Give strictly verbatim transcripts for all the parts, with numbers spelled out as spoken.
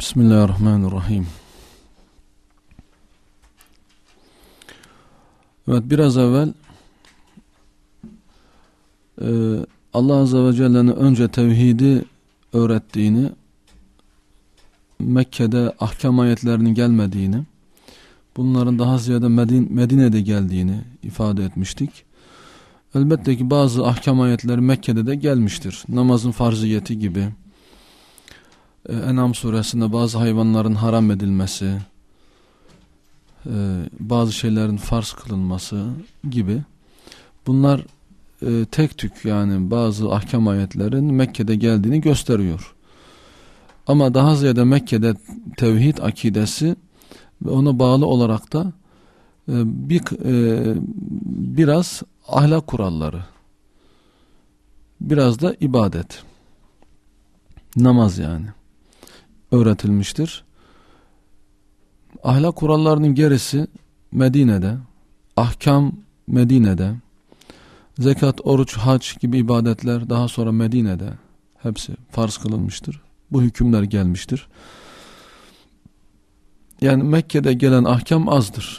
Bismillahirrahmanirrahim. Evet, biraz evvel e, Allah Azze ve Celle'nin önce tevhidi öğrettiğini, Mekke'de ahkam ayetlerinin gelmediğini, bunların daha ziyade Medine, Medine'de geldiğini ifade etmiştik. Elbette ki bazı ahkam ayetleri Mekke'de de gelmiştir. Namazın farziyeti gibi, En'am suresinde bazı hayvanların haram edilmesi, bazı şeylerin farz kılınması gibi. Bunlar tek tük, yani bazı ahkam ayetlerin Mekke'de geldiğini gösteriyor. Ama daha ziyade Mekke'de tevhid akidesi ve ona bağlı olarak da bir biraz ahlak kuralları, biraz da ibadet, namaz yani öğretilmiştir. Ahlak kurallarının gerisi Medine'de, ahkam Medine'de, zekat, oruç, hac gibi ibadetler daha sonra Medine'de hepsi farz kılınmıştır. Bu hükümler gelmiştir. Yani Mekke'de gelen ahkam azdır.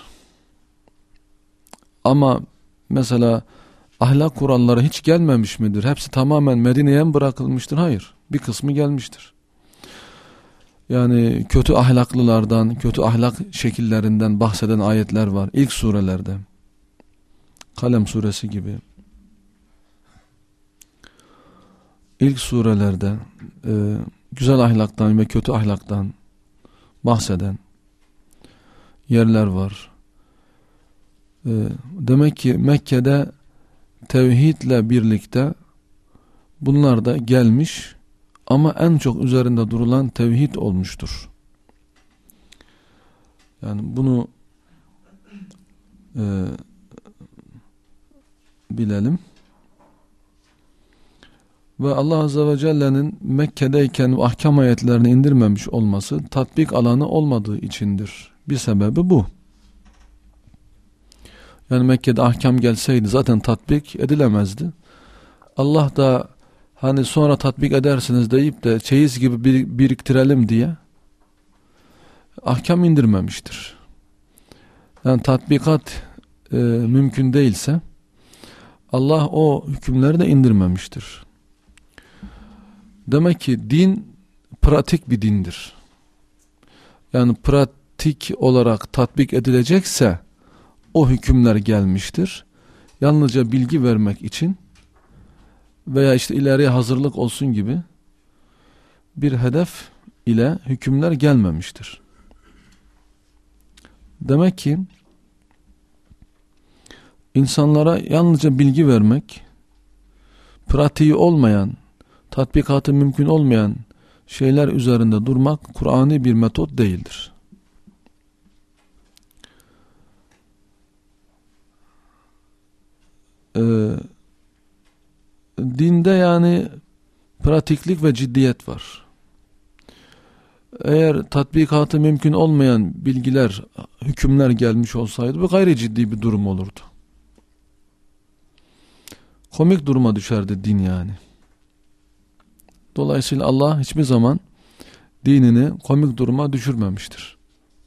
Ama mesela ahlak kuralları hiç gelmemiş midir? Hepsi tamamen Medine'ye mi bırakılmıştır? Hayır. Bir kısmı gelmiştir. Yani kötü ahlaklılardan, kötü ahlak şekillerinden bahseden ayetler var ilk surelerde. Kalem suresi gibi. İlk surelerde e, güzel ahlaktan ve kötü ahlaktan bahseden yerler var. E, demek ki Mekke'de tevhidle birlikte bunlar da gelmiş ama en çok üzerinde durulan tevhid olmuştur. Yani bunu e, bilelim. Ve Allah Azze ve Celle'nin Mekke'deyken ahkam ayetlerini indirmemiş olması tatbik alanı olmadığı içindir. Bir sebebi bu. Yani Mekke'de ahkam gelseydi zaten tatbik edilemezdi. Allah da hani sonra tatbik edersiniz deyip de çeyiz gibi bir, biriktirelim diye ahkam indirmemiştir. Yani tatbikat e, mümkün değilse Allah o hükümleri de indirmemiştir. Demek ki din pratik bir dindir. Yani pratik olarak tatbik edilecekse o hükümler gelmiştir. Yalnızca bilgi vermek için veya işte ileriye hazırlık olsun gibi bir hedef ile hükümler gelmemiştir. Demek ki insanlara yalnızca bilgi vermek, pratiği olmayan, tatbikatı mümkün olmayan şeyler üzerinde durmak Kur'an'ı bir metot değildir. Ee, dinde yani pratiklik ve ciddiyet var. Eğer tatbikatı mümkün olmayan bilgiler, hükümler gelmiş olsaydı bu gayri ciddi bir durum olurdu. Komik duruma düşerdi din yani. Dolayısıyla Allah hiçbir zaman dinini komik duruma düşürmemiştir.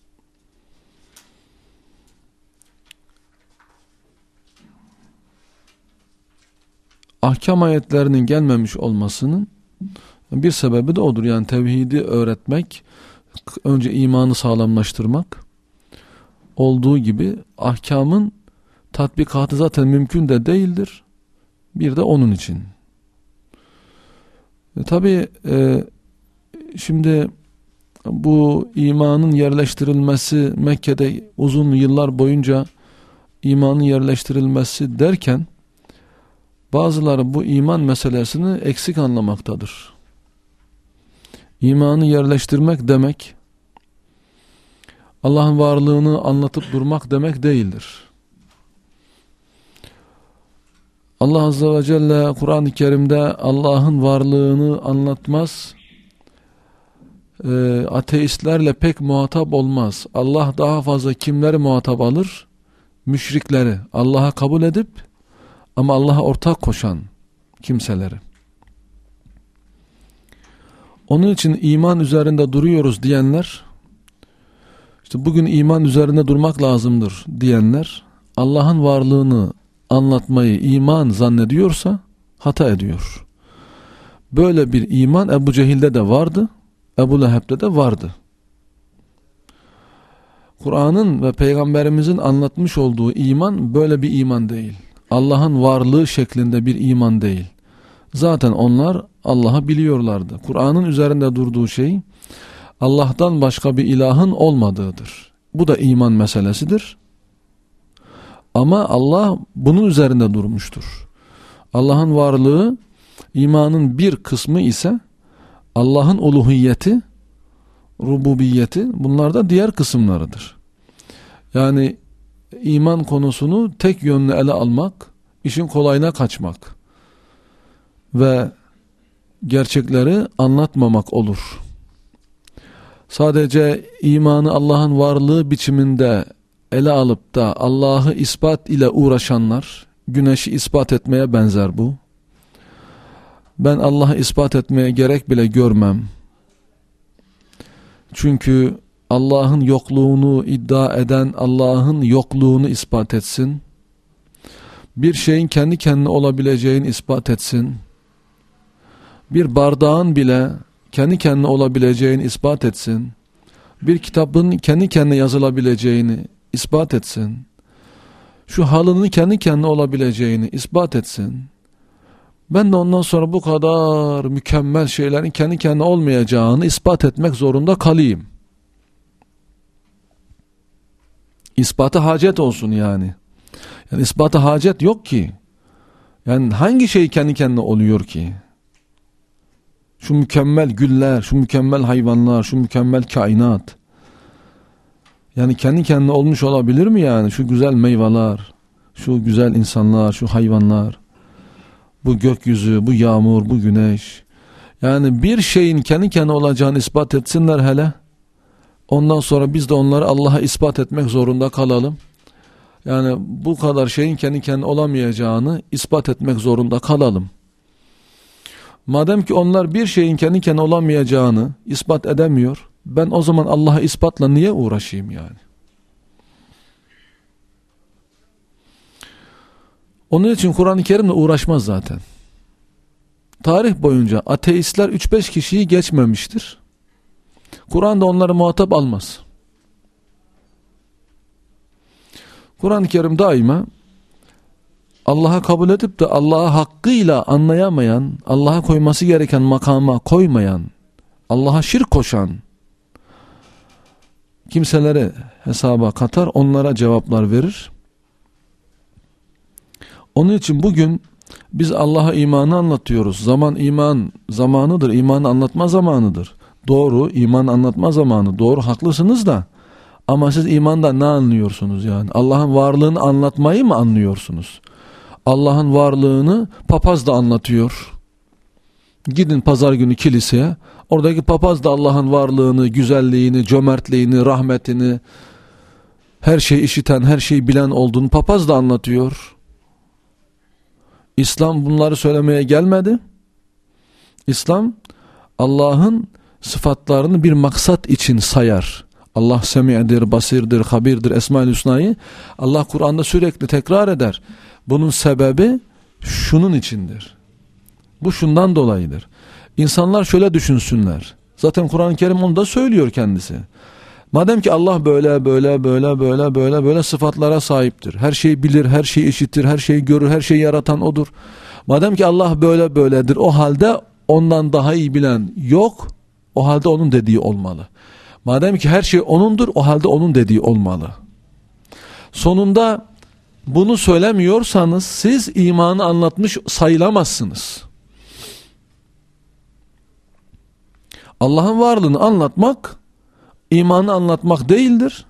Ahkam ayetlerinin gelmemiş olmasının bir sebebi de odur. Yani tevhidi öğretmek, önce imanı sağlamlaştırmak olduğu gibi ahkamın tatbikatı zaten mümkün de değildir. Bir de onun için. E, tabii e, şimdi bu imanın yerleştirilmesi, Mekke'de uzun yıllar boyunca imanın yerleştirilmesi derken bazıları bu iman meselesini eksik anlamaktadır. İmanı yerleştirmek demek Allah'ın varlığını anlatıp durmak demek değildir. Allah Azze ve Celle Kur'an-ı Kerim'de Allah'ın varlığını anlatmaz, e, ateistlerle pek muhatap olmaz. Allah daha fazla kimleri muhatap alır? Müşrikleri, Allah'a kabul edip ama Allah'a ortak koşan kimseleri. Onun için iman üzerinde duruyoruz diyenler, işte bugün iman üzerinde durmak lazımdır diyenler, Allah'ın varlığını anlatmayı iman zannediyorsa hata ediyor. Böyle bir iman Ebu Cehil'de de vardı, Ebu Leheb'de de vardı. Kur'an'ın ve Peygamberimizin anlatmış olduğu iman böyle bir iman değil. Allah'ın varlığı şeklinde bir iman değil. Zaten onlar Allah'ı biliyorlardı. Kur'an'ın üzerinde durduğu şey Allah'tan başka bir ilahın olmadığıdır. Bu da iman meselesidir. Ama Allah bunun üzerinde durmuştur. Allah'ın varlığı, imanın bir kısmı ise Allah'ın uluhiyeti, rububiyeti, bunlar da diğer kısımlarıdır. Yani iman konusunu tek yönlü ele almak, işin kolayına kaçmak ve gerçekleri anlatmamak olur. Sadece imanı Allah'ın varlığı biçiminde ele alıp da Allah'ı ispat ile uğraşanlar, güneşi ispat etmeye benzer bu. Ben Allah'ı ispat etmeye gerek bile görmem. Çünkü Allah'ın yokluğunu iddia eden Allah'ın yokluğunu ispat etsin. Bir şeyin kendi kendine olabileceğini ispat etsin. Bir bardağın bile kendi kendine olabileceğini ispat etsin. Bir kitabın kendi kendine yazılabileceğini ispat etsin. Şu halının kendi kendine olabileceğini ispat etsin. Ben de ondan sonra bu kadar mükemmel şeylerin kendi kendine olmayacağını ispat etmek zorunda kalayım. İspata hacet olsun yani. Yani ispata hacet yok ki. Yani hangi şey kendi kendine oluyor ki? Şu mükemmel güller, şu mükemmel hayvanlar, şu mükemmel kainat. Yani kendi kendine olmuş olabilir mi yani? Şu güzel meyveler, şu güzel insanlar, şu hayvanlar, bu gökyüzü, bu yağmur, bu güneş. Yani bir şeyin kendi kendine olacağını ispat etsinler hele. Ondan sonra biz de onları Allah'a ispat etmek zorunda kalalım. Yani bu kadar şeyin kendi kendine olamayacağını ispat etmek zorunda kalalım. Madem ki onlar bir şeyin kendi kendine olamayacağını ispat edemiyor, ben o zaman Allah'a ispatla niye uğraşayım yani? Onun için Kur'an-ı Kerim'le uğraşmaz zaten. Tarih boyunca ateistler üç beş kişiyi geçmemiştir. Kur'an da onları muhatap almaz. Kur'an-ı Kerim daima Allah'a kabul edip de Allah'ı hakkıyla anlayamayan, Allah'a koyması gereken makama koymayan, Allah'a şirk koşan kimseleri hesaba katar, onlara cevaplar verir. Onun için bugün biz Allah'a imanı anlatıyoruz. Zaman iman zamanıdır, imanı anlatma zamanıdır. Doğru, iman anlatma zamanı. Doğru, haklısınız da. Ama siz imandan ne anlıyorsunuz yani? Allah'ın varlığını anlatmayı mı anlıyorsunuz? Allah'ın varlığını papaz da anlatıyor. Gidin pazar günü kiliseye. Oradaki papaz da Allah'ın varlığını, güzelliğini, cömertliğini, rahmetini, her şeyi işiten, her şeyi bilen olduğunu papaz da anlatıyor. İslam bunları söylemeye gelmedi. İslam Allah'ın sıfatlarını bir maksat için sayar. Allah semi'dir, basirdir, habirdir, Esma-ül Hüsna'yı Allah Kur'an'da sürekli tekrar eder. Bunun sebebi şunun içindir. Bu şundan dolayıdır. İnsanlar şöyle düşünsünler. Zaten Kur'an-ı Kerim onu da söylüyor kendisi. Madem ki Allah böyle böyle böyle böyle böyle böyle sıfatlara sahiptir. Her şeyi bilir, her şeyi işitir, her şeyi görür, her şeyi yaratan odur. Madem ki Allah böyle böyledir, o halde ondan daha iyi bilen yok. O halde onun dediği olmalı. Madem ki her şey O'nundur, o halde O'nun dediği olmalı. Sonunda bunu söylemiyorsanız siz imanı anlatmış sayılamazsınız. Allah'ın varlığını anlatmak, imanı anlatmak değildir.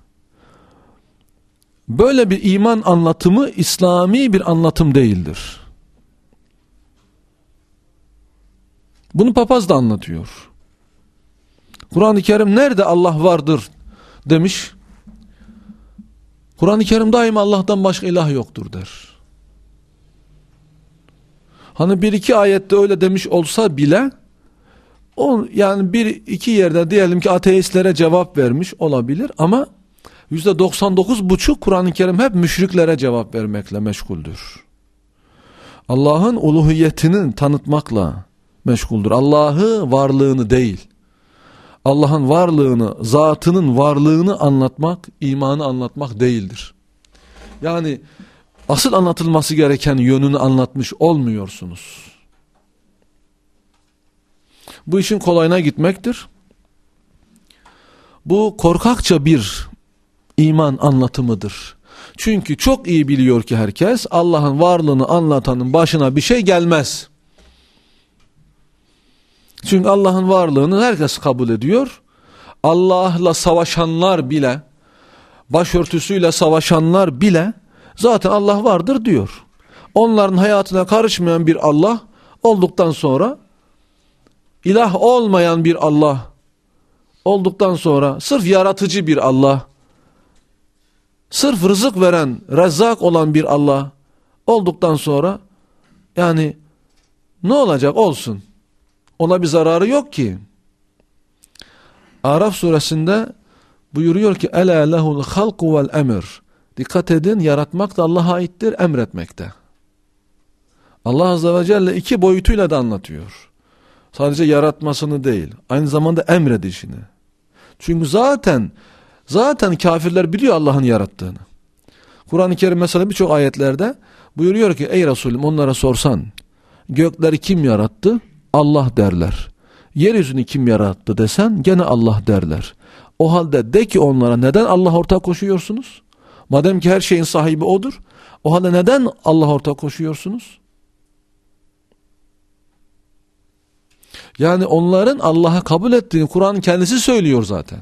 Böyle bir iman anlatımı İslami bir anlatım değildir. Bunu papaz da anlatıyor. Kur'an-ı Kerim nerede Allah vardır demiş. Kur'an-ı Kerim daima Allah'tan başka ilah yoktur der. Hani bir iki ayette öyle demiş olsa bile O, yani bir iki yerde diyelim ki ateistlere cevap vermiş olabilir ama yüzde doksan dokuz buçuk Kur'an-ı Kerim hep müşriklere cevap vermekle meşguldür. Allah'ın uluhiyetini tanıtmakla meşguldür. Allah'ı varlığını değil, Allah'ın varlığını, zatının varlığını anlatmak, imanı anlatmak değildir. Yani asıl anlatılması gereken yönünü anlatmış olmuyorsunuz. Bu işin kolayına gitmektir. Bu korkakça bir iman anlatımıdır. Çünkü çok iyi biliyor ki herkes Allah'ın varlığını anlatanın başına bir şey gelmez. Çünkü Allah'ın varlığını herkes kabul ediyor. Allah'la savaşanlar bile, başörtüsüyle savaşanlar bile zaten Allah vardır diyor. Onların hayatına karışmayan bir Allah olduktan sonra, ilah olmayan bir Allah olduktan sonra, sırf yaratıcı bir Allah, sırf rızık veren, rezzak olan bir Allah olduktan sonra, yani ne olacak olsun. Ona bir zararı yok ki. Araf suresinde buyuruyor ki Ela lehul halku vel emir. Dikkat edin, yaratmak da Allah'a aittir, emretmekte. Allah Azze ve Celle iki boyutuyla da anlatıyor. Sadece yaratmasını değil, aynı zamanda emredişini. Çünkü zaten zaten kafirler biliyor Allah'ın yarattığını. Kur'an-ı Kerim mesela birçok ayetlerde buyuruyor ki ey Resulüm onlara sorsan gökleri kim yarattı? Allah derler. Yeryüzünü kim yarattı desen gene Allah derler. O halde de ki onlara neden Allah ortak koşuyorsunuz? Madem ki her şeyin sahibi odur. O halde neden Allah ortak koşuyorsunuz? Yani onların Allah'a kabul ettiğini Kur'an kendisi söylüyor zaten.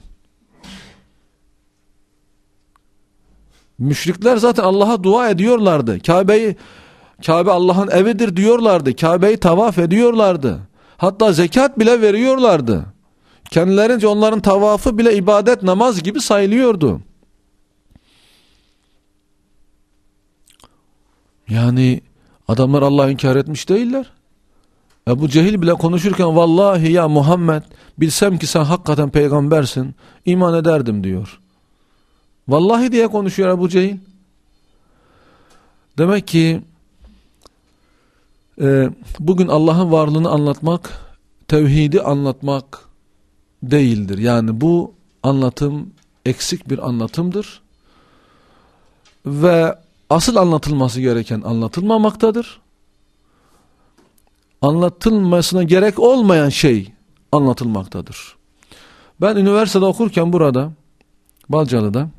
Müşrikler zaten Allah'a dua ediyorlardı. Kabe'yi Kabe Allah'ın evidir diyorlardı. Kabe'yi tavaf ediyorlardı. Hatta zekat bile veriyorlardı. Kendilerince onların tavafı bile ibadet, namaz gibi sayılıyordu. Yani adamlar Allah'ı inkar etmiş değiller. Ebu Cehil bile konuşurken vallahi ya Muhammed bilsem ki sen hakikaten peygambersin iman ederdim diyor. Vallahi diye konuşuyor Ebu Cehil. Demek ki e, bugün Allah'ın varlığını anlatmak, tevhidi anlatmak değildir. Yani bu anlatım eksik bir anlatımdır. Ve asıl anlatılması gereken anlatılmamaktadır. Anlatılmasına gerek olmayan şey anlatılmaktadır. Ben üniversitede okurken burada, Balcalı'da,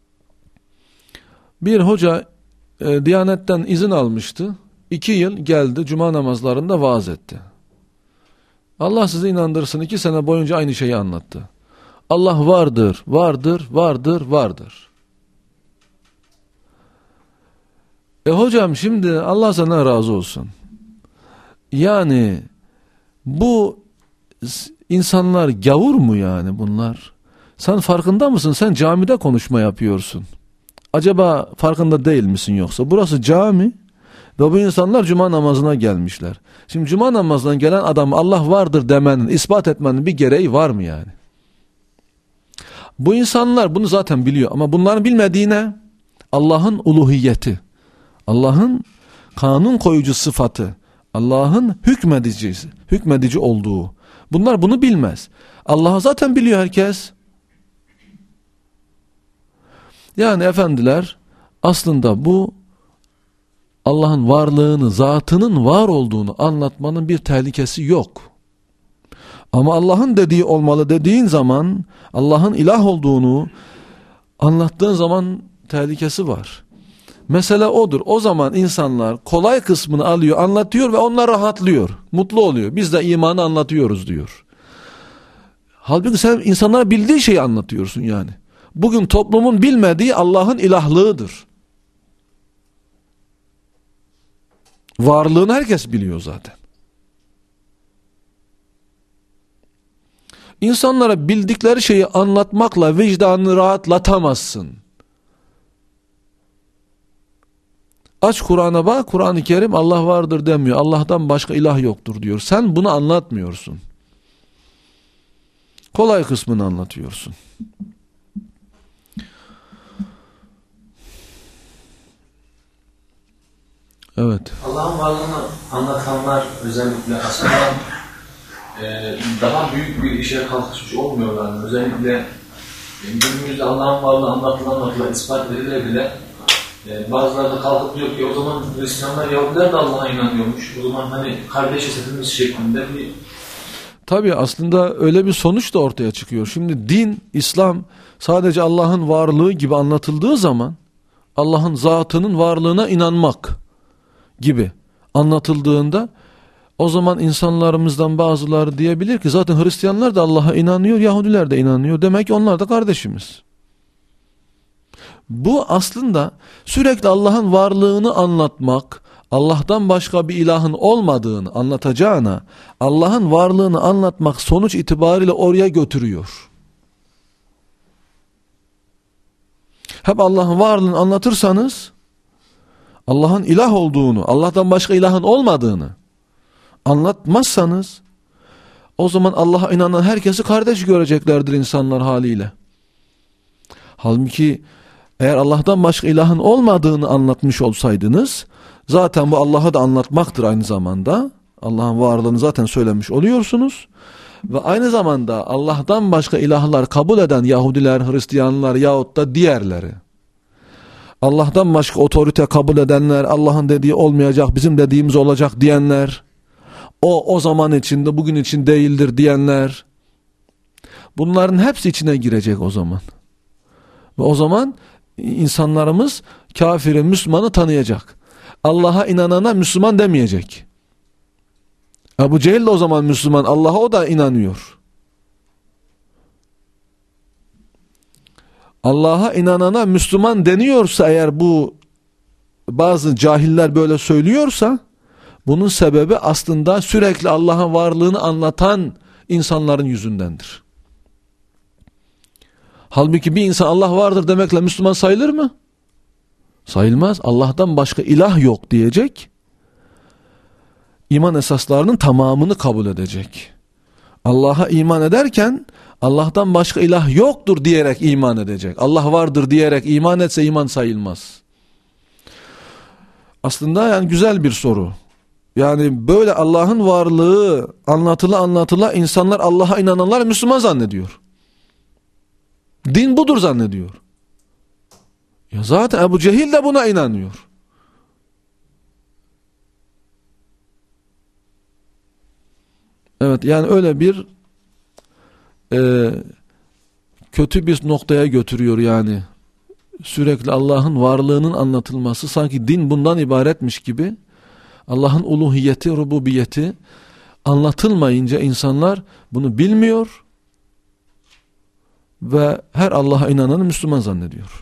bir hoca e, Diyanet'ten izin almıştı. İki yıl geldi, cuma namazlarında vaaz etti. Allah sizi inandırsın, iki sene boyunca aynı şeyi anlattı. Allah vardır, vardır, vardır, vardır. E hocam şimdi Allah sana razı olsun. Yani bu insanlar gavur mu yani bunlar? Sen farkında mısın? Sen camide konuşma yapıyorsun. Acaba farkında değil misin yoksa? Burası cami ve bu insanlar cuma namazına gelmişler. Şimdi cuma namazından gelen adam Allah vardır demenin, ispat etmenin bir gereği var mı yani? Bu insanlar bunu zaten biliyor ama bunların bilmediğine Allah'ın uluhiyeti, Allah'ın kanun koyucu sıfatı, Allah'ın hükmedicisi, hükmedici olduğu. Bunlar bunu bilmez. Allah'ı zaten biliyor herkes. Yani efendiler aslında bu Allah'ın varlığını, zatının var olduğunu anlatmanın bir tehlikesi yok. Ama Allah'ın dediği olmalı dediğin zaman, Allah'ın ilah olduğunu anlattığın zaman tehlikesi var. Mesele odur. O zaman insanlar kolay kısmını alıyor, anlatıyor ve onlar rahatlıyor. Mutlu oluyor. Biz de imanı anlatıyoruz diyor. Halbuki sen insanlara bildiği şeyi anlatıyorsun yani. Bugün toplumun bilmediği Allah'ın ilahlığıdır. Varlığını herkes biliyor zaten. İnsanlara bildikleri şeyi anlatmakla vicdanını rahatlatamazsın. Aç Kur'an'a bak, Kur'an-ı Kerim Allah vardır demiyor. Allah'tan başka ilah yoktur diyor. Sen bunu anlatmıyorsun. Kolay kısmını anlatıyorsun. Evet. Allah'ın varlığını anlatanlar özellikle aslında e, daha büyük bir işe kalkışmış olmuyorlar. Özellikle e, günümüzde Allah'ın varlığı anlatılan anlatılan ispat edilir bile e, bazıları da kalkıp diyor ki o zaman Hristiyanlar, Yahudiler de Allah'a inanıyormuş. O zaman hani kardeşiz hepimiz şeklinde bir... Tabii aslında öyle bir sonuç da ortaya çıkıyor. Şimdi din, İslam sadece Allah'ın varlığı gibi anlatıldığı zaman Allah'ın zatının varlığına inanmak gibi anlatıldığında o zaman insanlarımızdan bazıları diyebilir ki zaten Hristiyanlar da Allah'a inanıyor, Yahudiler de inanıyor. Demek ki onlar da kardeşimiz. Bu aslında sürekli Allah'ın varlığını anlatmak, Allah'tan başka bir ilahın olmadığını anlatacağına Allah'ın varlığını anlatmak sonuç itibariyle oraya götürüyor. Hep Allah'ın varlığını anlatırsanız Allah'ın ilah olduğunu, Allah'tan başka ilahın olmadığını anlatmazsanız o zaman Allah'a inanan herkesi kardeş göreceklerdir insanlar haliyle. Halbuki eğer Allah'tan başka ilahın olmadığını anlatmış olsaydınız zaten bu Allah'ı da anlatmaktır aynı zamanda. Allah'ın varlığını zaten söylemiş oluyorsunuz. Ve aynı zamanda Allah'tan başka ilahlar kabul eden Yahudiler, Hristiyanlar yahut da diğerleri, Allah'tan başka otorite kabul edenler, Allah'ın dediği olmayacak, bizim dediğimiz olacak diyenler, o o zaman içinde bugün için değildir diyenler, bunların hepsi içine girecek o zaman. Ve o zaman insanlarımız kafiri, Müslümanı tanıyacak. Allah'a inanana Müslüman demeyecek. Ebu Cehil de o zaman Müslüman, Allah'a o da inanıyor. Allah'a inanana Müslüman deniyorsa eğer, bu bazı cahiller böyle söylüyorsa, bunun sebebi aslında sürekli Allah'ın varlığını anlatan insanların yüzündendir. Halbuki bir insan Allah vardır demekle Müslüman sayılır mı? Sayılmaz. Allah'tan başka ilah yok diyecek. İman esaslarının tamamını kabul edecek. Allah'a iman ederken Allah'tan başka ilah yoktur diyerek iman edecek. Allah vardır diyerek iman etse iman sayılmaz. Aslında yani güzel bir soru. Yani böyle Allah'ın varlığı anlatıla anlatıla insanlar Allah'a inananlar Müslüman zannediyor. Din budur zannediyor. Ya zaten Ebu Cehil de buna inanıyor. Evet, yani öyle bir e, kötü bir noktaya götürüyor yani. Sürekli Allah'ın varlığının anlatılması, sanki din bundan ibaretmiş gibi. Allah'ın uluhiyeti, rububiyeti anlatılmayınca insanlar bunu bilmiyor ve her Allah'a inananı Müslüman zannediyor.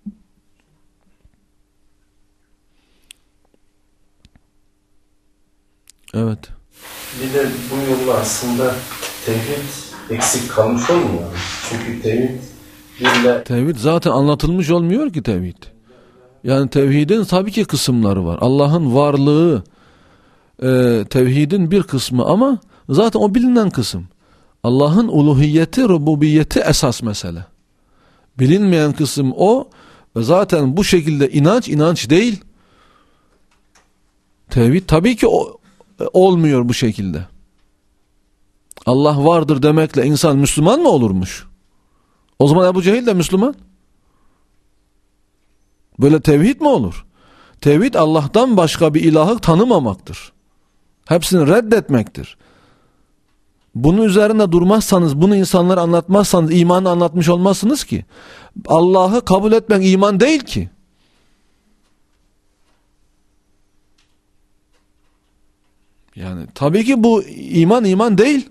Evet. Bir de bu yolda aslında tevhid eksik kalmış olmuyor. Çünkü tevhid birle... Tevhid zaten anlatılmış olmuyor ki tevhid. Yani tevhidin tabii ki kısımları var. Allah'ın varlığı e, tevhidin bir kısmı ama zaten o bilinen kısım. Allah'ın uluhiyeti, rububiyeti esas mesele. Bilinmeyen kısım o ve zaten bu şekilde inanç inanç değil. Tevhid tabii ki o, olmuyor bu şekilde. Allah vardır demekle insan Müslüman mı olurmuş? O zaman Ebu Cehil de Müslüman. Böyle tevhid mi olur? Tevhid Allah'tan başka bir ilahı tanımamaktır. Hepsini reddetmektir. Bunun üzerinde durmazsanız, bunu insanlara anlatmazsanız imanı anlatmış olmazsınız ki. Allah'ı kabul etmek iman değil ki. Yani tabii ki bu iman iman değil.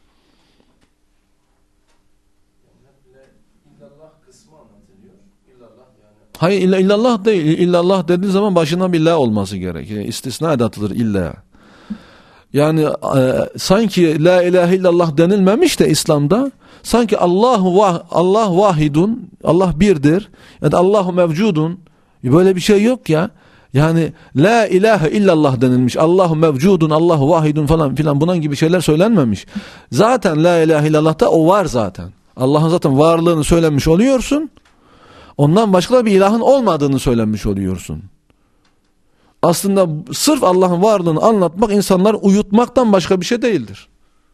Hayır, illallah değil. İllallah dediği zaman başına bir la olması gerekiyor. İstisna edatıdır illa. Yani e, sanki la ilahe illallah denilmemiş de İslam'da, sanki Allah vah, Allah vahidun, Allah birdir. Yani Allahu mevcudun. Böyle bir şey yok ya. Yani la ilahe illallah denilmiş. Allahu mevcudun, Allahu vahidun falan filan bunun gibi şeyler söylenmemiş. Zaten la ilahe illallah'ta o var zaten. Allah'ın zaten varlığını söylemiş oluyorsun. Ondan başka bir ilahın olmadığını söylemiş oluyorsun. Aslında sırf Allah'ın varlığını anlatmak insanları uyutmaktan başka bir şey değildir.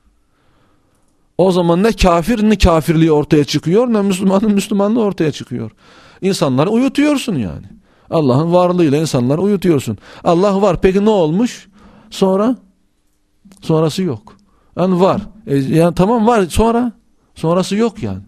O zaman ne kafir ne kafirliği ortaya çıkıyor, ne Müslümanın Müslümanlığı ortaya çıkıyor. İnsanları uyutuyorsun yani. Allah'ın varlığıyla insanları uyutuyorsun. Allah var, peki ne olmuş? Sonra? Sonrası yok. Yani var. E, yani tamam var, sonra? Sonrası yok yani.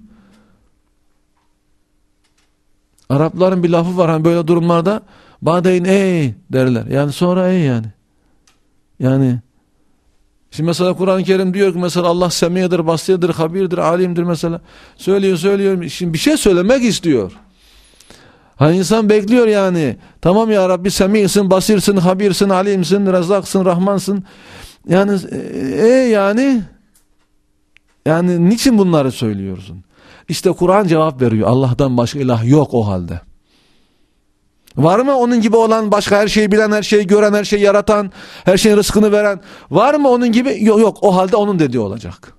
Arapların bir lafı var hani böyle durumlarda, badeyn ey derler. Yani sonra ey yani. Yani şimdi mesela Kur'an-ı Kerim diyor ki mesela Allah semiyedir, basirdir, habirdir, alimdir mesela. Söylüyor söylüyor. Şimdi bir şey söylemek istiyor. Hani insan bekliyor yani. Tamam ya Rabbi, semisin, basirsin, habirsin, alimsin, rezaksın, rahmansın. Yani e yani yani niçin bunları söylüyorsun? İşte Kur'an cevap veriyor. Allah'tan başka ilah yok o halde. Var mı onun gibi olan, başka her şeyi bilen, her şeyi gören, her şeyi yaratan, her şeyin rızkını veren? Var mı onun gibi? Yok, yok. O halde onun dediği olacak.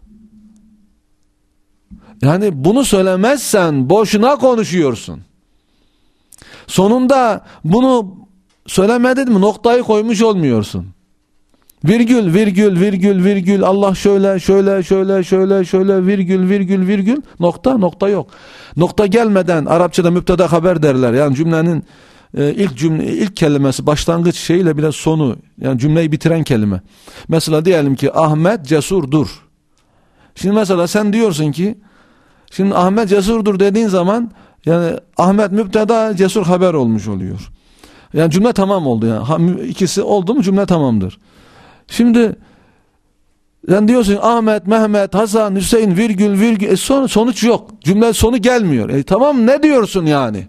Yani bunu söylemezsen boşuna konuşuyorsun. Sonunda bunu söylemedin mi noktayı koymuş olmuyorsun. Virgül, virgül, virgül, virgül, Allah şöyle, şöyle, şöyle, şöyle, şöyle, virgül, virgül, virgül, nokta, nokta yok. Nokta gelmeden, Arapçada müpteda haber derler. Yani cümlenin e, ilk cümle, ilk kelimesi, başlangıç şeyiyle bile sonu, yani cümleyi bitiren kelime. Mesela diyelim ki Ahmet cesurdur. Şimdi mesela sen diyorsun ki, şimdi Ahmet cesurdur dediğin zaman, yani Ahmet müpteda, cesur haber olmuş oluyor. Yani cümle tamam oldu yani. İkisi oldu mu cümle tamamdır. Şimdi sen diyorsun Ahmet, Mehmet, Hasan, Hüseyin, virgül, virgül. E son, sonuç yok. Cümle sonu gelmiyor. E tamam, ne diyorsun yani?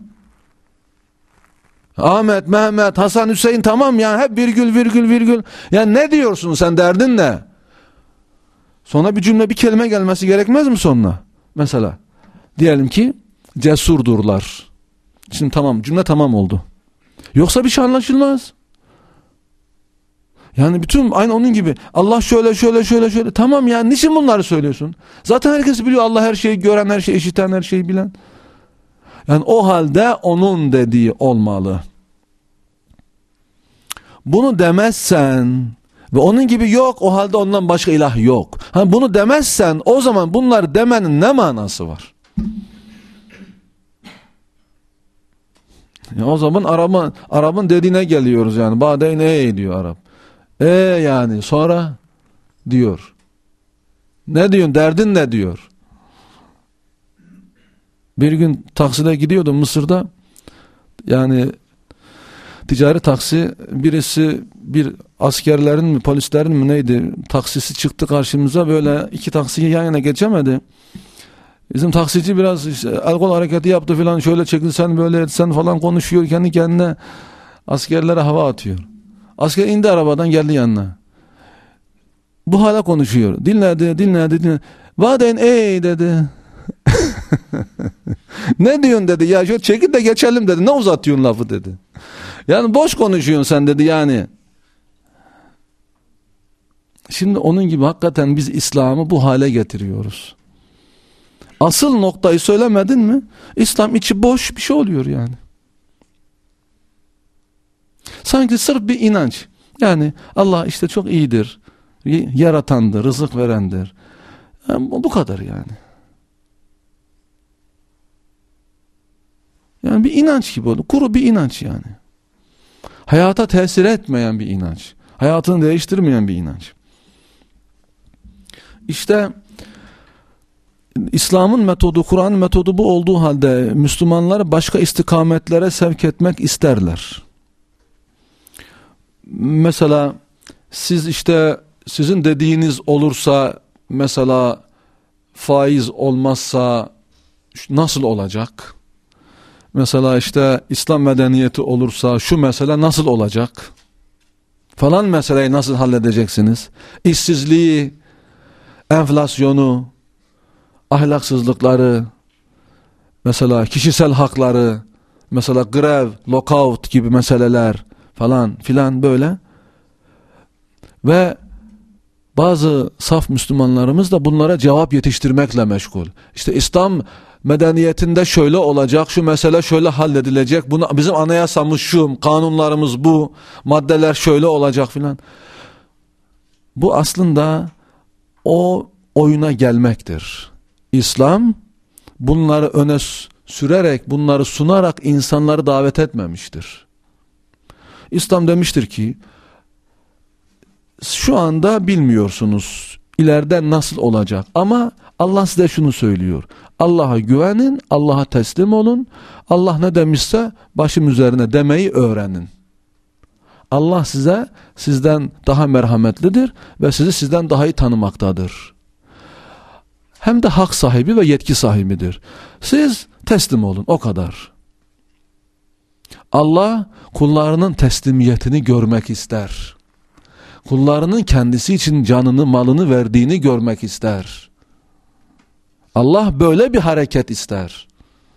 Ahmet, Mehmet, Hasan, Hüseyin tamam yani hep virgül, virgül, virgül. Yani ne diyorsun sen, derdin ne? Sonra bir cümle, bir kelime gelmesi gerekmez mi sonuna? Mesela diyelim ki cesurdurlar. Şimdi tamam, cümle tamam oldu. Yoksa bir şey anlaşılmaz. Yani bütün aynı onun gibi Allah şöyle şöyle şöyle şöyle, tamam yani niçin bunları söylüyorsun? Zaten herkes biliyor, Allah her şeyi gören, her şeyi işiten, her şeyi bilen. Yani o halde onun dediği olmalı. Bunu demezsen ve onun gibi yok, o halde ondan başka ilah yok. Hani bunu demezsen o zaman bunları demenin ne manası var? Ya o zaman Arap'ın Arap'ın dediğine geliyoruz yani. Badeyn ey diyor Arap. E yani sonra diyor. Ne diyorsun? Derdin ne diyor? Bir gün takside gidiyordum Mısır'da. Yani ticari taksi, birisi bir askerlerin mi polislerin mi neydi taksisi çıktı karşımıza, böyle iki taksiyi yan yana geçemedi. Bizim taksici biraz işte el kol hareketi yaptı filan, şöyle çekilsen böyle etsen falan konuşuyor kendi kendine, askerlere hava atıyor. Asker indi arabadan geldi yanına. Bu hala konuşuyor. Dinledi, dinledi, dinledi. Vaden ey dedi. Ne diyorsun dedi. Ya şöyle çekil de geçelim dedi. Ne uzatıyorsun lafı dedi. Yani boş konuşuyorsun sen dedi yani. Şimdi onun gibi hakikaten biz İslam'ı bu hale getiriyoruz. Asıl noktayı söylemedin mi? İslam içi boş bir şey oluyor yani. Sanki sırf bir inanç. Yani Allah işte çok iyidir, yaratandır, rızık verendir. Yani bu kadar yani. Yani bir inanç gibi oldu. Kuru bir inanç yani. Hayata tesir etmeyen bir inanç. Hayatını değiştirmeyen bir inanç. İşte İslam'ın metodu, Kur'an'ın metodu bu olduğu halde Müslümanları başka istikametlere sevk etmek isterler. Mesela siz işte sizin dediğiniz olursa, mesela faiz olmazsa nasıl olacak? Mesela işte İslam medeniyeti olursa şu mesele nasıl olacak? Falan meseleyi nasıl halledeceksiniz? İşsizliği, enflasyonu, ahlaksızlıkları, mesela kişisel hakları, mesela grev, lockout gibi meseleler falan filan böyle. Ve bazı saf Müslümanlarımız da bunlara cevap yetiştirmekle meşgul. İşte İslam medeniyetinde şöyle olacak, şu mesele şöyle halledilecek, bunu, bizim anayasamız şu, kanunlarımız bu, maddeler şöyle olacak filan. Bu aslında o oyuna gelmektir. İslam bunları öne sürerek, bunları sunarak insanları davet etmemiştir. İslam demiştir ki, şu anda bilmiyorsunuz ileride nasıl olacak ama Allah size şunu söylüyor. Allah'a güvenin, Allah'a teslim olun. Allah ne demişse başım üzerine demeyi öğrenin. Allah size sizden daha merhametlidir ve sizi sizden daha iyi tanımaktadır. Hem de hak sahibi ve yetki sahibidir. Siz teslim olun, o kadar. Allah kullarının teslimiyetini görmek ister. Kullarının kendisi için canını, malını verdiğini görmek ister. Allah böyle bir hareket ister.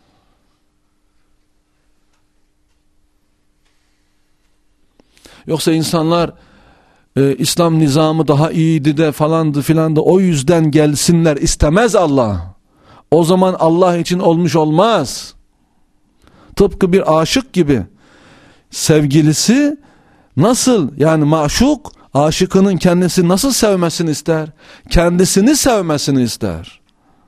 Yoksa insanlar e, İslam nizamı daha iyiydi de falandı filandı, o yüzden gelsinler istemez Allah. O zaman Allah için olmuş olmaz. Tıpkı bir aşık gibi. Sevgilisi nasıl, yani maşuk aşıkının kendisi nasıl sevmesini ister? Kendisini sevmesini ister.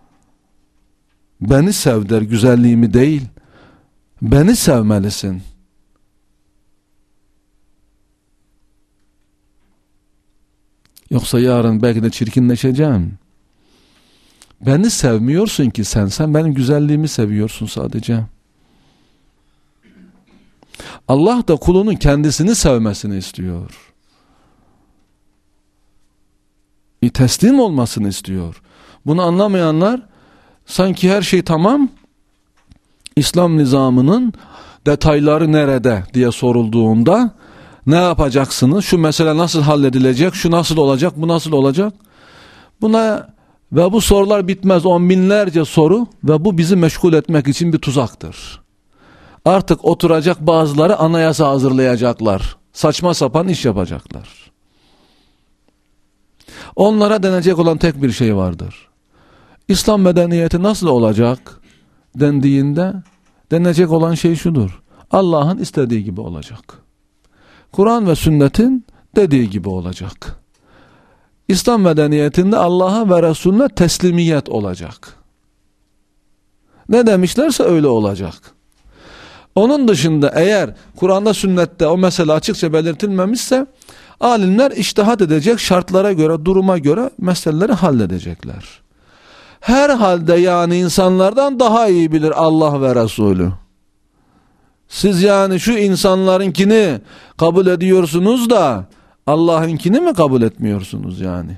Beni sev der, güzelliğimi değil. Beni sevmelisin. Yoksa yarın belki de çirkinleşeceğim. Beni sevmiyorsun ki sen, sen benim güzelliğimi seviyorsun sadece. Allah da kulunun kendisini sevmesini istiyor. E, teslim olmasını istiyor. Bunu anlamayanlar sanki her şey tamam, İslam nizamının detayları nerede diye sorulduğunda ne yapacaksınız, şu mesele nasıl halledilecek, şu nasıl olacak, bu nasıl olacak, buna ve bu sorular bitmez, on binlerce soru ve bu bizi meşgul etmek için bir tuzaktır. Artık oturacak bazıları anayasa hazırlayacaklar, saçma sapan iş yapacaklar. Onlara denecek olan tek bir şey vardır. İslam medeniyeti nasıl olacak dendiğinde denecek olan şey şudur: Allah'ın istediği gibi olacak. Kur'an ve sünnetin dediği gibi olacak. İslam medeniyetinde Allah'a ve Resulüne teslimiyet olacak. Ne demişlerse öyle olacak. Onun dışında eğer Kur'an'da, sünnette o mesele açıkça belirtilmemişse alimler içtihat edecek, şartlara göre, duruma göre meseleleri halledecekler. Herhalde yani insanlardan daha iyi bilir Allah ve Resulü. Siz yani şu insanlarınkini kabul ediyorsunuz da Allah'ınkini mi kabul etmiyorsunuz yani?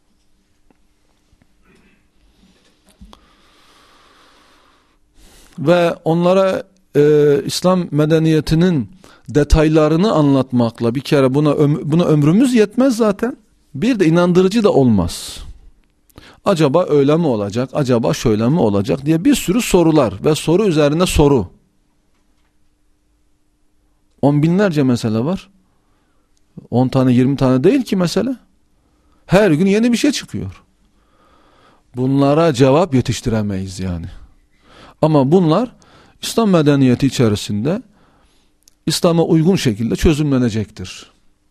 Ve onlara e, İslam medeniyetinin detaylarını anlatmakla bir kere buna, öm buna ömrümüz yetmez zaten. Bir de inandırıcı da olmaz. Acaba öyle mi olacak, acaba şöyle mi olacak diye bir sürü sorular ve soru üzerine soru. On binlerce mesele var. On tane, yirmi tane değil ki mesele. Her gün yeni bir şey çıkıyor. Bunlara cevap yetiştiremeyiz yani. Ama bunlar İslam medeniyeti içerisinde İslam'a uygun şekilde çözümlenecektir.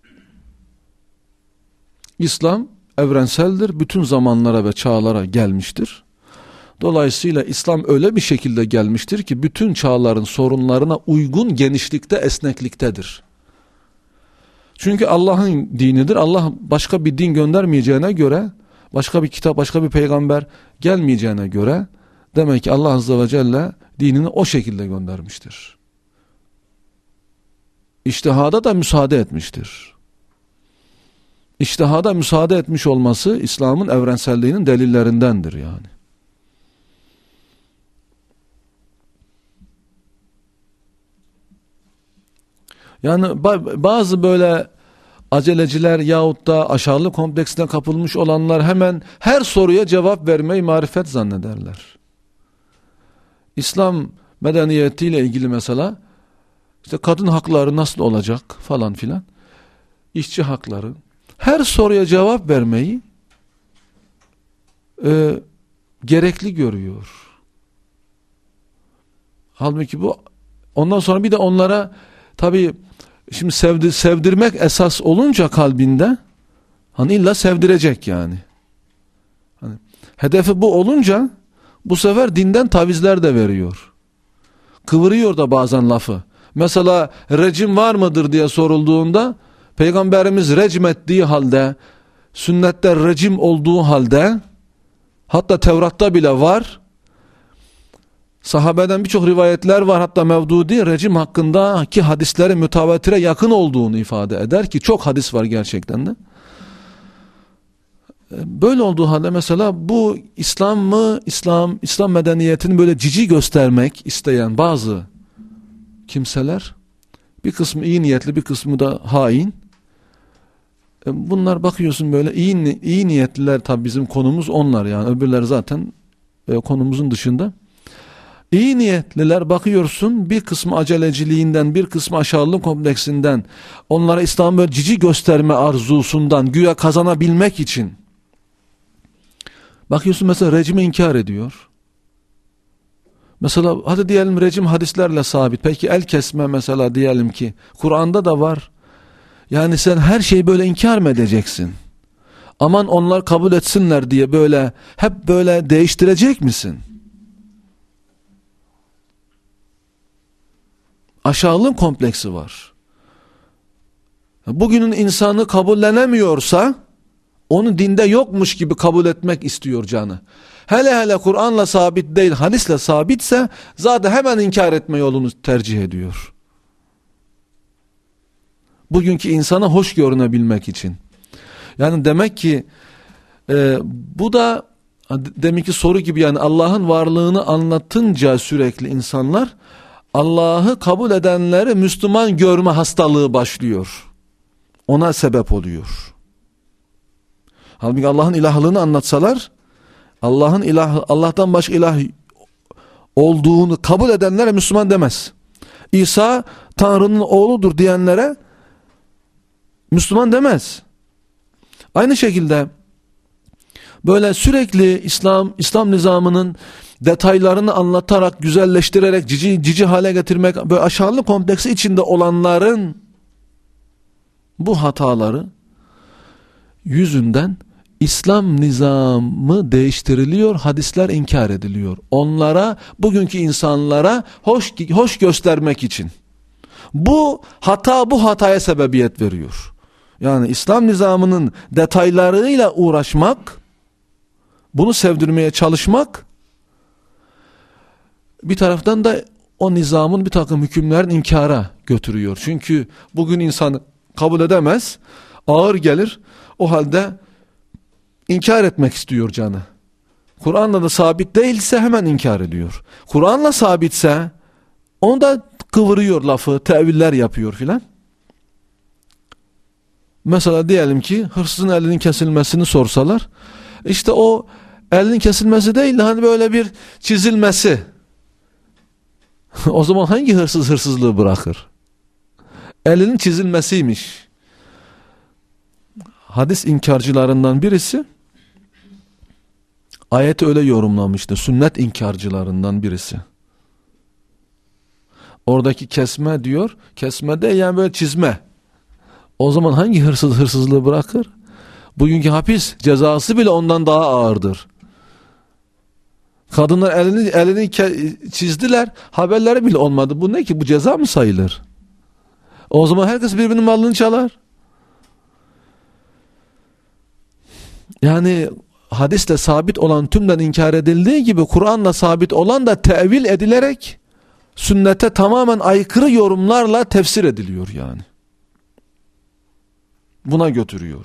İslam evrenseldir, bütün zamanlara ve çağlara gelmiştir. Dolayısıyla İslam öyle bir şekilde gelmiştir ki bütün çağların sorunlarına uygun genişlikte, esnekliktedir. Çünkü Allah'ın dinidir. Allah başka bir din göndermeyeceğine göre, başka bir kitap, başka bir peygamber gelmeyeceğine göre demek ki Allah Azze ve Celle dinini o şekilde göndermiştir. İçtihada da müsaade etmiştir. İçtihada müsaade etmiş olması İslam'ın evrenselliğinin delillerindendir yani. Yani bazı böyle aceleciler yahut da aşağılık kompleksine kapılmış olanlar hemen her soruya cevap vermeyi marifet zannederler. İslam medeniyetiyle ilgili mesela İşte kadın hakları nasıl olacak falan filan. İşçi hakları. Her soruya cevap vermeyi e, gerekli görüyor. Halbuki bu, ondan sonra bir de onlara tabii şimdi sevdir, sevdirmek esas olunca kalbinde, hani illa sevdirecek yani. Hani hedefi bu olunca bu sefer dinden tavizler de veriyor. Kıvırıyor da bazen lafı. Mesela rejim var mıdır diye sorulduğunda, Peygamberimiz recm ettiği halde, sünnette rejim olduğu halde, hatta Tevrat'ta bile var, sahabeden birçok rivayetler var, hatta Mevdudi rejim hakkındaki hadislerin mütevatire yakın olduğunu ifade eder ki çok hadis var gerçekten de. Böyle olduğu halde mesela bu İslam mı, İslam, İslam medeniyetini böyle cici göstermek isteyen bazı kimseler, bir kısmı iyi niyetli, bir kısmı da hain. Bunlar bakıyorsun böyle iyi, iyi niyetliler, tabi bizim konumuz onlar yani, öbürler zaten konumuzun dışında. İyi niyetliler bakıyorsun, bir kısmı aceleciliğinden, bir kısmı aşağılık kompleksinden, onlara İslam'ı böyle cici gösterme arzusundan, güya kazanabilmek için. Bakıyorsun mesela rejimi inkar ediyor. Mesela hadi diyelim rejim hadislerle sabit. Peki el kesme mesela diyelim ki Kur'an'da da var. Yani sen her şeyi böyle inkar mı edeceksin? Aman onlar kabul etsinler diye böyle hep böyle değiştirecek misin? Aşağılık kompleksi var. Bugünün insanı kabullenemiyorsa onu dinde yokmuş gibi kabul etmek istiyor canı. Hele hele Kur'an'la sabit değil, hadisle sabitse zaten hemen inkar etme yolunu tercih ediyor. Bugünkü insana hoş görünebilmek için. Yani demek ki e, bu da deminki soru gibi, yani Allah'ın varlığını anlatınca sürekli insanlar Allah'ı kabul edenleri Müslüman görme hastalığı başlıyor. Ona sebep oluyor. Halbuki Allah'ın ilahlığını anlatsalar, Allah'ın ilah, Allah'tan başka ilah olduğunu kabul edenlere Müslüman demez. İsa Tanrı'nın oğludur diyenlere Müslüman demez. Aynı şekilde böyle sürekli İslam İslam nizamının detaylarını anlatarak, güzelleştirerek, cici cici hale getirmek, böyle aşağılık kompleksi içinde olanların bu hataları yüzünden İslam nizamı değiştiriliyor, hadisler inkar ediliyor. Onlara, bugünkü insanlara hoş hoş göstermek için. Bu hata bu hataya sebebiyet veriyor. Yani İslam nizamının detaylarıyla uğraşmak, bunu sevdirmeye çalışmak, bir taraftan da o nizamın bir takım hükümlerin inkara götürüyor. Çünkü bugün insan kabul edemez, ağır gelir, o halde inkar etmek istiyor canı. Kur'an'la da sabit değilse hemen inkar ediyor. Kur'an'la sabitse onu da kıvırıyor lafı, teviller yapıyor filan. Mesela diyelim ki hırsızın elinin kesilmesini sorsalar, işte o elinin kesilmesi değil de hani böyle bir çizilmesi. O zaman hangi hırsız hırsızlığı bırakır? Elinin çizilmesiymiş. Hadis inkarcılarından birisi ayeti öyle yorumlamıştı. Sünnet inkarcılarından birisi. Oradaki kesme diyor, kesme de yani böyle çizme. O zaman hangi hırsız hırsızlığı bırakır? Bugünkü hapis cezası bile ondan daha ağırdır. Kadınlar elini elini çizdiler, haberleri bile olmadı. Bu ne ki? Bu ceza mı sayılır? O zaman herkes birbirinin malını çalar. Yani hadisle sabit olan tümden inkar edildiği gibi Kur'an'la sabit olan da tevil edilerek sünnete tamamen aykırı yorumlarla tefsir ediliyor yani. Buna götürüyor.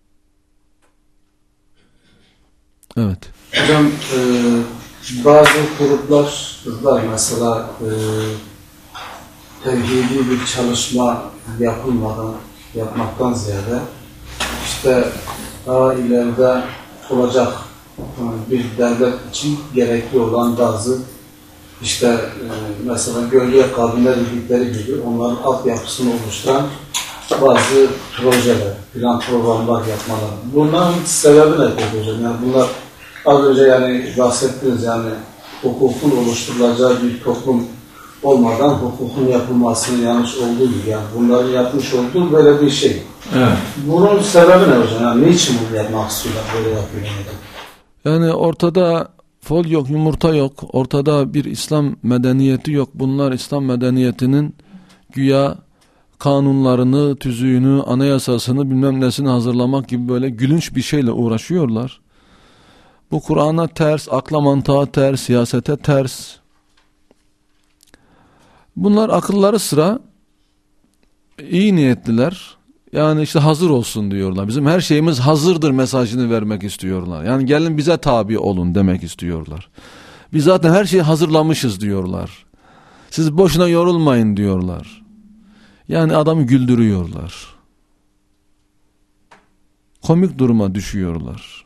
Evet. Hocam e, bazı gruplar var mesela e, tevhidi bir çalışma yapılmadan yapmaktan ziyade işte daha ileride olacak bir devlet için gerekli olan bazı işte e, mesela gölge kabinler dedikleri gibi onların altyapısını oluşturan bazı projeler, plan programlar yapmaları. Bunların sebebi ne peki hocam? Yani bunlar az önce yani bahsettiniz, yani hukukun oluşturulacağı bir toplum olmadan hukukun yapılmasının yanlış olduğu gibi, yani bunların yapmış olduğu böyle bir şey. Evet. Bunun sebebi ne hocam? Yani niçin bunu yapmak istiyorlar, böyle yapıyorlar? Yani ortada fol yok, yumurta yok. Ortada bir İslam medeniyeti yok. Bunlar İslam medeniyetinin güya kanunlarını, tüzüğünü, anayasasını, bilmem nesini hazırlamak gibi böyle gülünç bir şeyle uğraşıyorlar. Bu Kur'an'a ters, akla mantığa ters, siyasete ters. Bunlar akılları sıra iyi niyetliler. Yani işte hazır olsun diyorlar. Bizim her şeyimiz hazırdır mesajını vermek istiyorlar. Yani gelin bize tabi olun demek istiyorlar. Biz zaten her şeyi hazırlamışız diyorlar. Siz boşuna yorulmayın diyorlar. Yani adamı güldürüyorlar. Komik duruma düşüyorlar.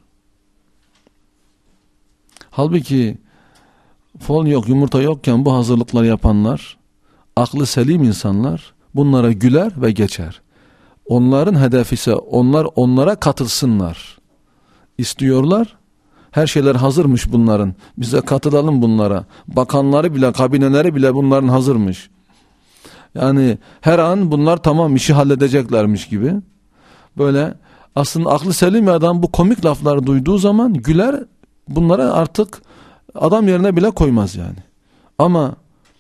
Halbuki fol yok, yumurta yokken bu hazırlıklar yapanlar, aklı selim insanlar bunlara güler ve geçer. Onların hedefi ise onlar onlara katılsınlar istiyorlar. Her şeyler hazırmış bunların. Bize katılalım bunlara. Bakanları bile, kabineleri bile bunların hazırmış. Yani her an bunlar tamam işi halledeceklermiş gibi. Böyle aslında aklı selim bir adam bu komik lafları duyduğu zaman güler, bunlara artık adam yerine bile koymaz yani. Ama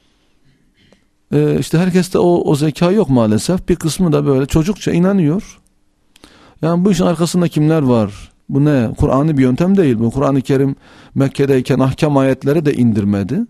e, işte herkeste o, o zeka yok maalesef. Bir kısmı da böyle çocukça inanıyor. Yani bu işin arkasında kimler var? Bu ne? Kur'an'ı bir yöntem değil. Bu Kur'an-ı Kerim Mekke'deyken ahkam ayetleri de indirmedi.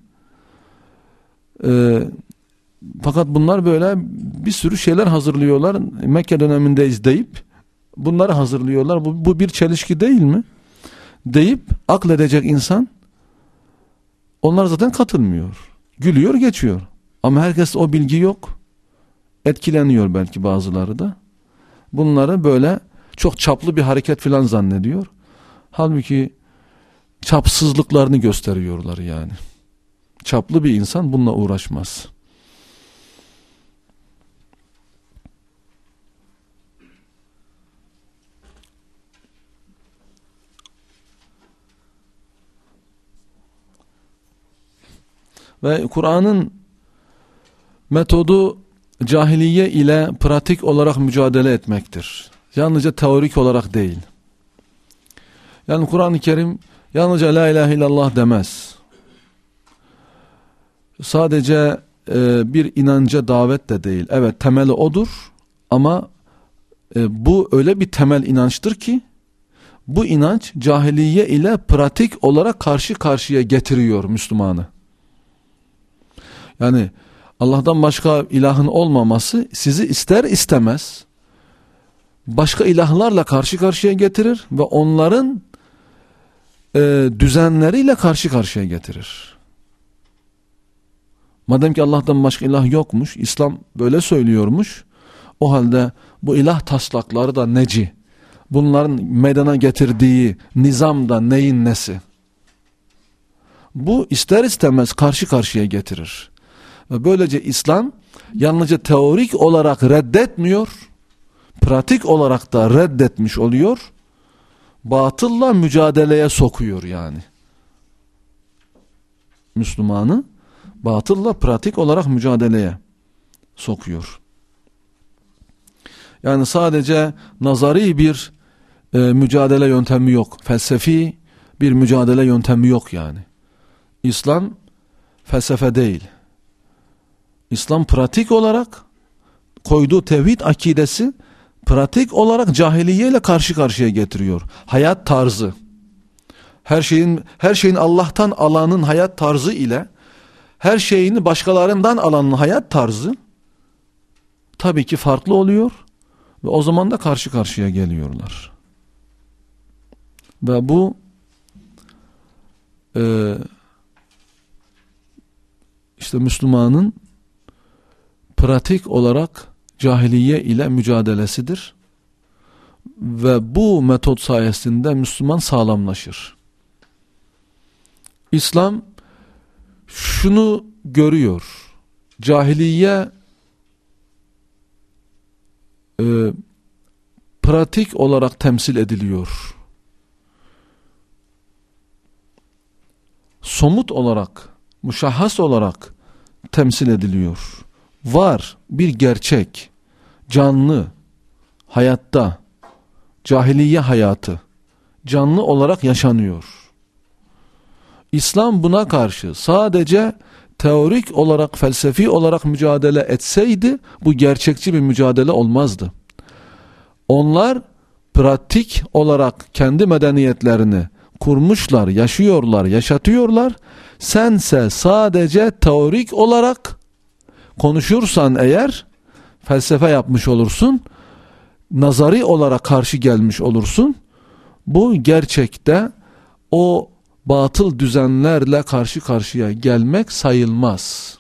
Eee Fakat bunlar böyle bir sürü şeyler hazırlıyorlar. Mekke dönemindeyiz deyip bunları hazırlıyorlar. Bu, bu bir çelişki değil mi? Deyip akledecek insan onlar zaten katılmıyor. Gülüyor geçiyor. Ama herkes o bilgi yok. Etkileniyor belki bazıları da. Bunları böyle çok çaplı bir hareket filan zannediyor. Halbuki çapsızlıklarını gösteriyorlar yani. Çaplı bir insan bununla uğraşmaz. Ve Kur'an'ın metodu cahiliye ile pratik olarak mücadele etmektir. Yalnızca teorik olarak değil. Yani Kur'an-ı Kerim yalnızca la ilahe illallah demez. Sadece e, bir inanca davet de değil. Evet, temeli odur ama e, bu öyle bir temel inançtır ki bu inanç cahiliye ile pratik olarak karşı karşıya getiriyor Müslümanı. Yani Allah'tan başka ilahın olmaması sizi ister istemez başka ilahlarla karşı karşıya getirir ve onların e, düzenleriyle karşı karşıya getirir. Madem ki Allah'tan başka ilah yokmuş, İslam böyle söylüyormuş, o halde bu ilah taslakları da neci? Bunların meydana getirdiği nizam da neyin nesi? Bu ister istemez karşı karşıya getirir. Ve böylece İslam yalnızca teorik olarak reddetmiyor, pratik olarak da reddetmiş oluyor, batılla mücadeleye sokuyor yani. Müslümanı batılla pratik olarak mücadeleye sokuyor. Yani sadece nazari bir e, mücadele yöntemi yok. Felsefi bir mücadele yöntemi yok yani. İslam felsefe değil. İslam pratik olarak koyduğu tevhid akidesi pratik olarak cahiliye ile karşı karşıya getiriyor. Hayat tarzı. Her şeyin her şeyin Allah'tan alanın hayat tarzı ile her şeyini başkalarından alanın hayat tarzı tabii ki farklı oluyor ve o zaman da karşı karşıya geliyorlar. Ve bu e, işte Müslümanın pratik olarak cahiliye ile mücadelesidir. Ve bu metot sayesinde Müslüman sağlamlaşır. İslam şunu görüyor. Cahiliye e, pratik olarak temsil ediliyor. Somut olarak, müşahhas olarak temsil ediliyor. Var bir gerçek, canlı, hayatta, cahiliye hayatı, canlı olarak yaşanıyor. İslam buna karşı sadece teorik olarak, felsefi olarak mücadele etseydi, bu gerçekçi bir mücadele olmazdı. Onlar pratik olarak kendi medeniyetlerini kurmuşlar, yaşıyorlar, yaşatıyorlar. Sense sadece teorik olarak konuşursan eğer felsefe yapmış olursun, nazari olarak karşı gelmiş olursun. Bu gerçekte o batıl düzenlerle karşı karşıya gelmek sayılmaz.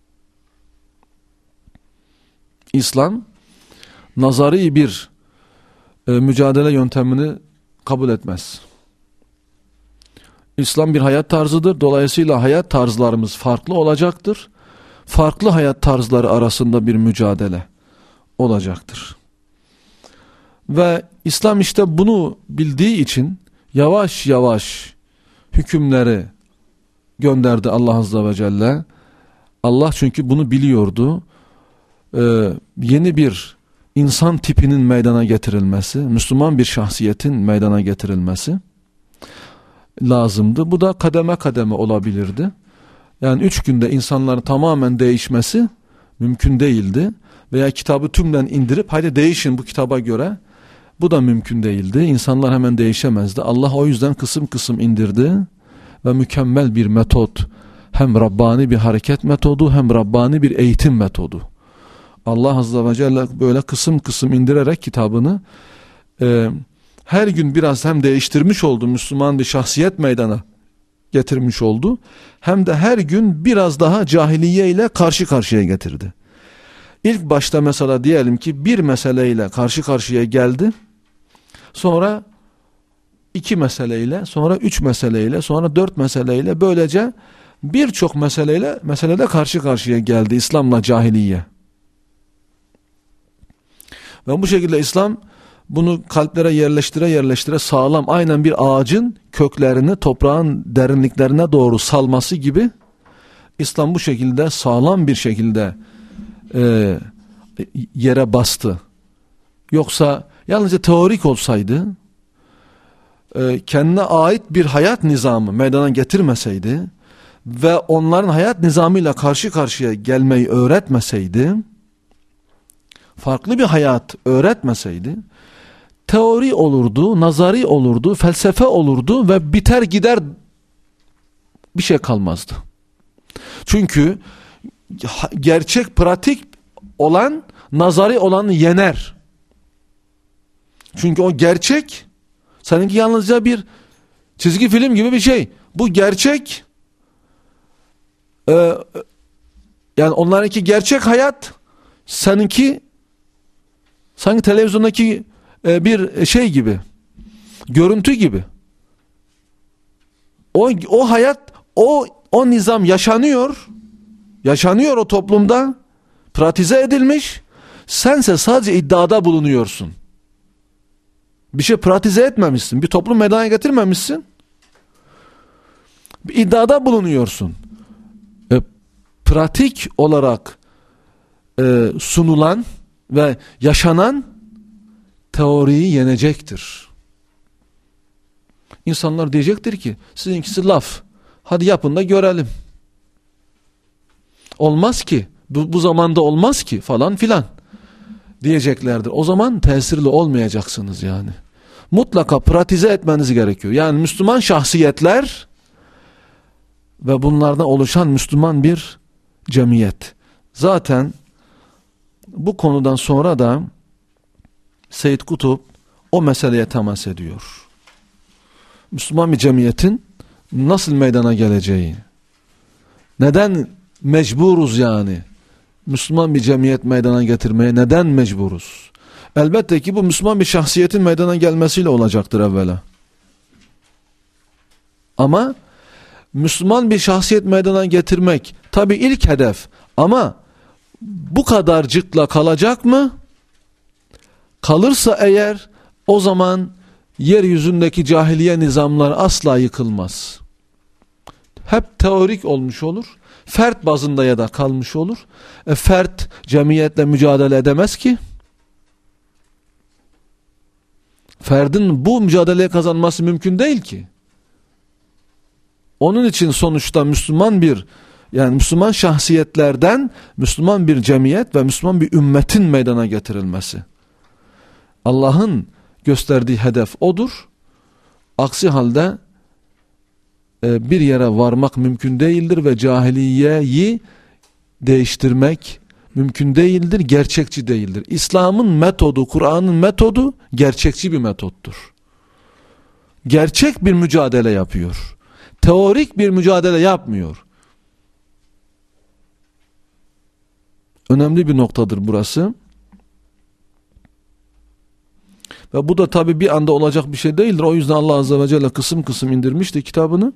İslam nazari bir e, mücadele yöntemini kabul etmez. İslam bir hayat tarzıdır. Dolayısıyla hayat tarzlarımız farklı olacaktır. Farklı hayat tarzları arasında bir mücadele olacaktır. Ve İslam işte bunu bildiği için yavaş yavaş hükümleri gönderdi Allah Azze ve Celle. Allah çünkü bunu biliyordu. Ee, yeni bir insan tipinin meydana getirilmesi, Müslüman bir şahsiyetin meydana getirilmesi lazımdı. Bu da kademe kademe olabilirdi. Yani üç günde insanların tamamen değişmesi mümkün değildi. Veya kitabı tümden indirip hadi değişin bu kitaba göre. Bu da mümkün değildi. İnsanlar hemen değişemezdi. Allah o yüzden kısım kısım indirdi ve mükemmel bir metot, hem Rabbani bir hareket metodu hem Rabbani bir eğitim metodu. Allah Azze ve Celle böyle kısım kısım indirerek kitabını e, her gün biraz hem değiştirmiş oldu, Müslüman bir şahsiyet meydana getirmiş oldu, hem de her gün biraz daha cahiliye ile karşı karşıya getirdi. İlk başta mesela diyelim ki bir meseleyle karşı karşıya geldi, sonra iki meseleyle, sonra üç meseleyle, sonra dört meseleyle, böylece birçok meseleyle meselede karşı karşıya geldi İslam'la cahiliye. Ve bu şekilde İslam bunu kalplere yerleştire yerleştire sağlam, aynen bir ağacın köklerini toprağın derinliklerine doğru salması gibi İslam bu şekilde sağlam bir şekilde e, yere bastı. Yoksa yalnızca teorik olsaydı, e, kendine ait bir hayat nizamı meydana getirmeseydi ve onların hayat nizamıyla karşı karşıya gelmeyi öğretmeseydi, farklı bir hayat öğretmeseydi, teori olurdu, nazari olurdu, felsefe olurdu ve biter gider, bir şey kalmazdı. Çünkü gerçek, pratik olan nazari olanı yener. Çünkü o gerçek seninki yalnızca bir çizgi film gibi bir şey. Bu gerçek, e, yani onlarınki gerçek hayat, seninki sanki televizyondaki e, bir şey gibi, görüntü gibi. O o hayat, o o nizam yaşanıyor, yaşanıyor o toplumda, pratize edilmiş. Sense sadece iddiada bulunuyorsun. Bir şey pratize etmemişsin, bir toplum meydana getirmemişsin. Bir iddiada bulunuyorsun. E, pratik olarak e, sunulan ve yaşanan teoriyi yenecektir. İnsanlar diyecektir ki sizinkisi laf, hadi yapın da görelim. Olmaz ki, bu, bu zamanda olmaz ki falan filan diyeceklerdir. O zaman tesirli olmayacaksınız yani. Mutlaka pratize etmeniz gerekiyor. Yani Müslüman şahsiyetler ve bunlardan oluşan Müslüman bir cemiyet. Zaten bu konudan sonra da Seyyid Kutup o meseleye temas ediyor. Müslüman bir cemiyetin nasıl meydana geleceği, neden mecburuz yani Müslüman bir cemiyet meydana getirmeye neden mecburuz? Elbette ki bu Müslüman bir şahsiyetin meydana gelmesiyle olacaktır evvela. Ama Müslüman bir şahsiyet meydana getirmek tabii ilk hedef, ama bu kadarcıkla kalacak mı? Kalırsa eğer, o zaman yeryüzündeki cahiliye nizamları asla yıkılmaz. Hep teorik olmuş olur. Fert bazında ya da kalmış olur. E, fert cemiyetle mücadele edemez ki. Ferdin bu mücadeleye kazanması mümkün değil ki. Onun için sonuçta Müslüman bir, yani Müslüman şahsiyetlerden Müslüman bir cemiyet ve Müslüman bir ümmetin meydana getirilmesi. Allah'ın gösterdiği hedef odur. Aksi halde e, bir yere varmak mümkün değildir ve cahiliyeyi değiştirmek mümkün değildir, gerçekçi değildir. İslam'ın metodu, Kur'an'ın metodu gerçekçi bir metottur. Gerçek bir mücadele yapıyor. Teorik bir mücadele yapmıyor. Önemli bir noktadır burası. Ve bu da tabi bir anda olacak bir şey değildir. O yüzden Allah Azze ve Celle kısım kısım indirmişti kitabını.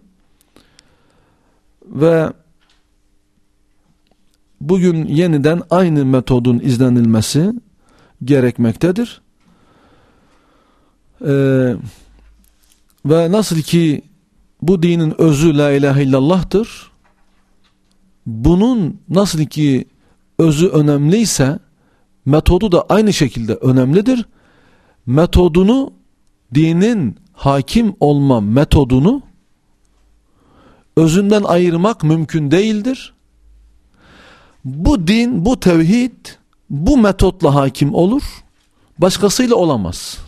Ve bugün yeniden aynı metodun izlenilmesi gerekmektedir. Ee, ve nasıl ki bu dinin özü la ilahe illallah'tır. Bunun nasıl ki özü önemliyse metodu da aynı şekilde önemlidir. Metodunu, dinin hakim olma metodunu özünden ayırmak mümkün değildir. Bu din, bu tevhid bu metotla hakim olur. Başkasıyla olamaz.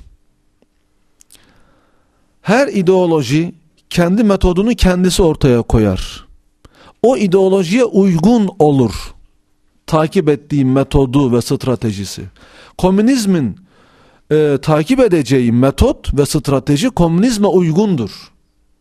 Her ideoloji kendi metodunu kendisi ortaya koyar. O ideolojiye uygun olur takip ettiği metodu ve stratejisi. Komünizmin e, takip edeceği metot ve strateji komünizme uygundur.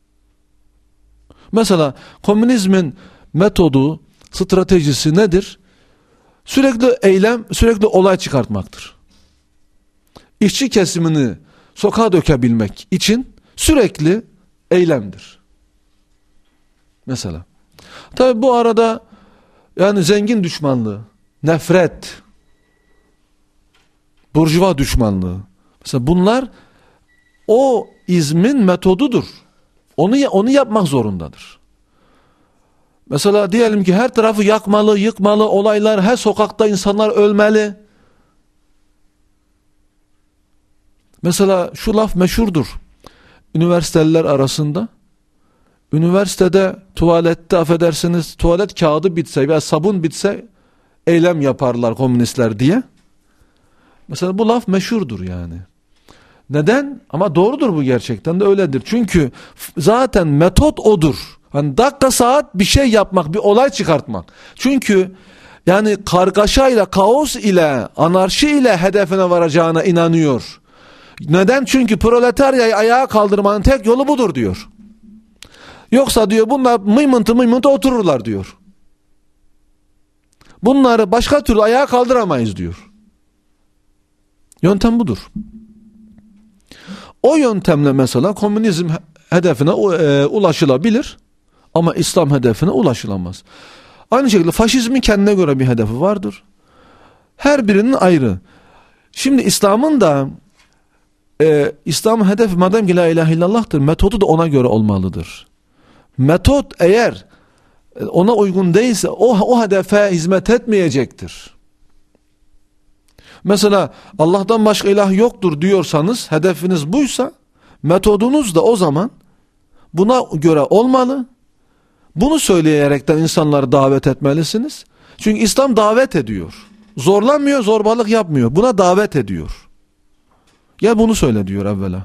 Mesela komünizmin metodu, stratejisi nedir? Sürekli eylem, sürekli olay çıkartmaktır. İşçi kesimini sokağa dökebilmek için sürekli eylemdir. Mesela. Tabi bu arada yani zengin düşmanlığı, nefret, burjuva düşmanlığı. Mesela bunlar o izmin metodudur. Onu onu yapmak zorundadır. Mesela diyelim ki her tarafı yakmalı, yıkmalı, olaylar, her sokakta insanlar ölmeli. Mesela şu laf meşhurdur üniversiteliler arasında. Üniversitede, tuvalette affedersiniz, tuvalet kağıdı bitse veya sabun bitse eylem yaparlar komünistler diye. Mesela bu laf meşhurdur yani. Neden? Ama doğrudur, bu gerçekten de öyledir. Çünkü zaten metot odur. Hani dakika saat bir şey yapmak, bir olay çıkartmak. Çünkü yani kargaşayla, kaos ile, anarşi ile hedefine varacağına inanıyor. Neden? Çünkü proletaryayı ayağa kaldırmanın tek yolu budur diyor. Yoksa diyor bunlar mıymıntı mıymıntı otururlar diyor. Bunları başka türlü ayağa kaldıramayız diyor. Yöntem budur. O yöntemle mesela komünizm hedefine e, ulaşılabilir ama İslam hedefine ulaşılamaz. Aynı şekilde faşizmin kendine göre bir hedefi vardır. Her birinin ayrı. Şimdi İslam'ın da e, İslam'ın hedefi madem ki la ilahe illallah'tır, metodu da ona göre olmalıdır. Metot eğer ona uygun değilse o, o hedefe hizmet etmeyecektir. Mesela Allah'tan başka ilah yoktur diyorsanız, hedefiniz buysa, metodunuz da o zaman buna göre olmalı. Bunu söyleyerekten insanları davet etmelisiniz. Çünkü İslam davet ediyor. Zorlamıyor, zorbalık yapmıyor. Buna davet ediyor. Gel bunu söyle diyor evvela.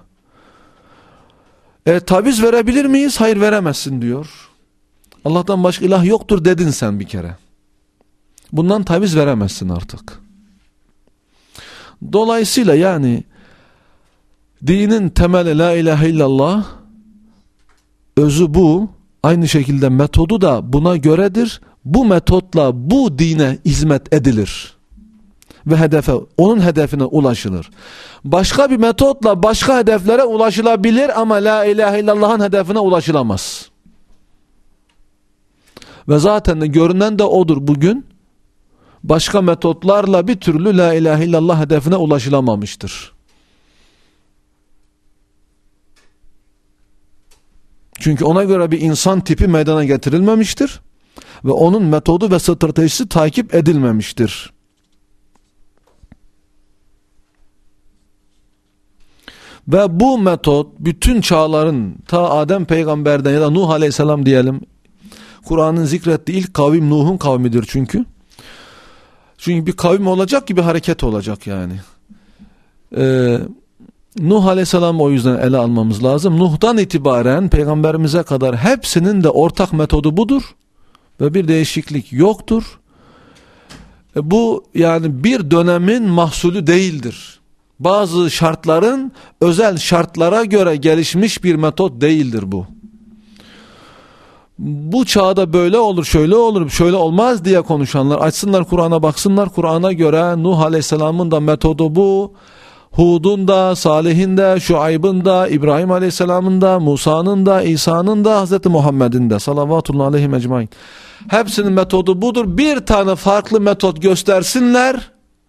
E, taviz verebilir miyiz? Hayır, veremezsin diyor. Allah'tan başka ilah yoktur dedin sen bir kere. Bundan taviz veremezsin artık. Dolayısıyla yani dinin temeli la ilahe illallah, özü bu. Aynı şekilde metodu da buna göredir. Bu metotla bu dine hizmet edilir. Ve hedefe, onun hedefine ulaşılır. Başka bir metotla başka hedeflere ulaşılabilir ama la ilahe illallah'ın hedefine ulaşılamaz. Ve zaten de görünen de odur bugün. Başka metotlarla bir türlü la ilahe illallah hedefine ulaşılamamıştır. Çünkü ona göre bir insan tipi meydana getirilmemiştir. Ve onun metodu ve stratejisi takip edilmemiştir. Ve bu metot bütün çağların, ta Adem peygamberden ya da Nuh aleyhisselam diyelim, Kur'an'ın zikrettiği ilk kavim Nuh'un kavmidir çünkü. Çünkü bir kavim olacak ki bir hareket olacak yani. Ee, Nuh aleyhisselam o yüzden ele almamız lazım. Nuh'tan itibaren peygamberimize kadar hepsinin de ortak metodu budur. Ve bir değişiklik yoktur. E, bu yani bir dönemin mahsulü değildir. Bazı şartların özel şartlara göre gelişmiş bir metot değildir bu. Bu çağda böyle olur, şöyle olur, şöyle olmaz diye konuşanlar açsınlar Kur'an'a, baksınlar. Kur'an'a göre Nuh Aleyhisselam'ın da metodu bu. Hud'un da, Salih'in de, Şuayb'ın da, İbrahim Aleyhisselam'ın da, Musa'nın da, İsa'nın da, Hazreti Muhammed'in de salavatullahi aleyhim ecmaîn. Hepsinin metodu budur. Bir tane farklı metot göstersinler,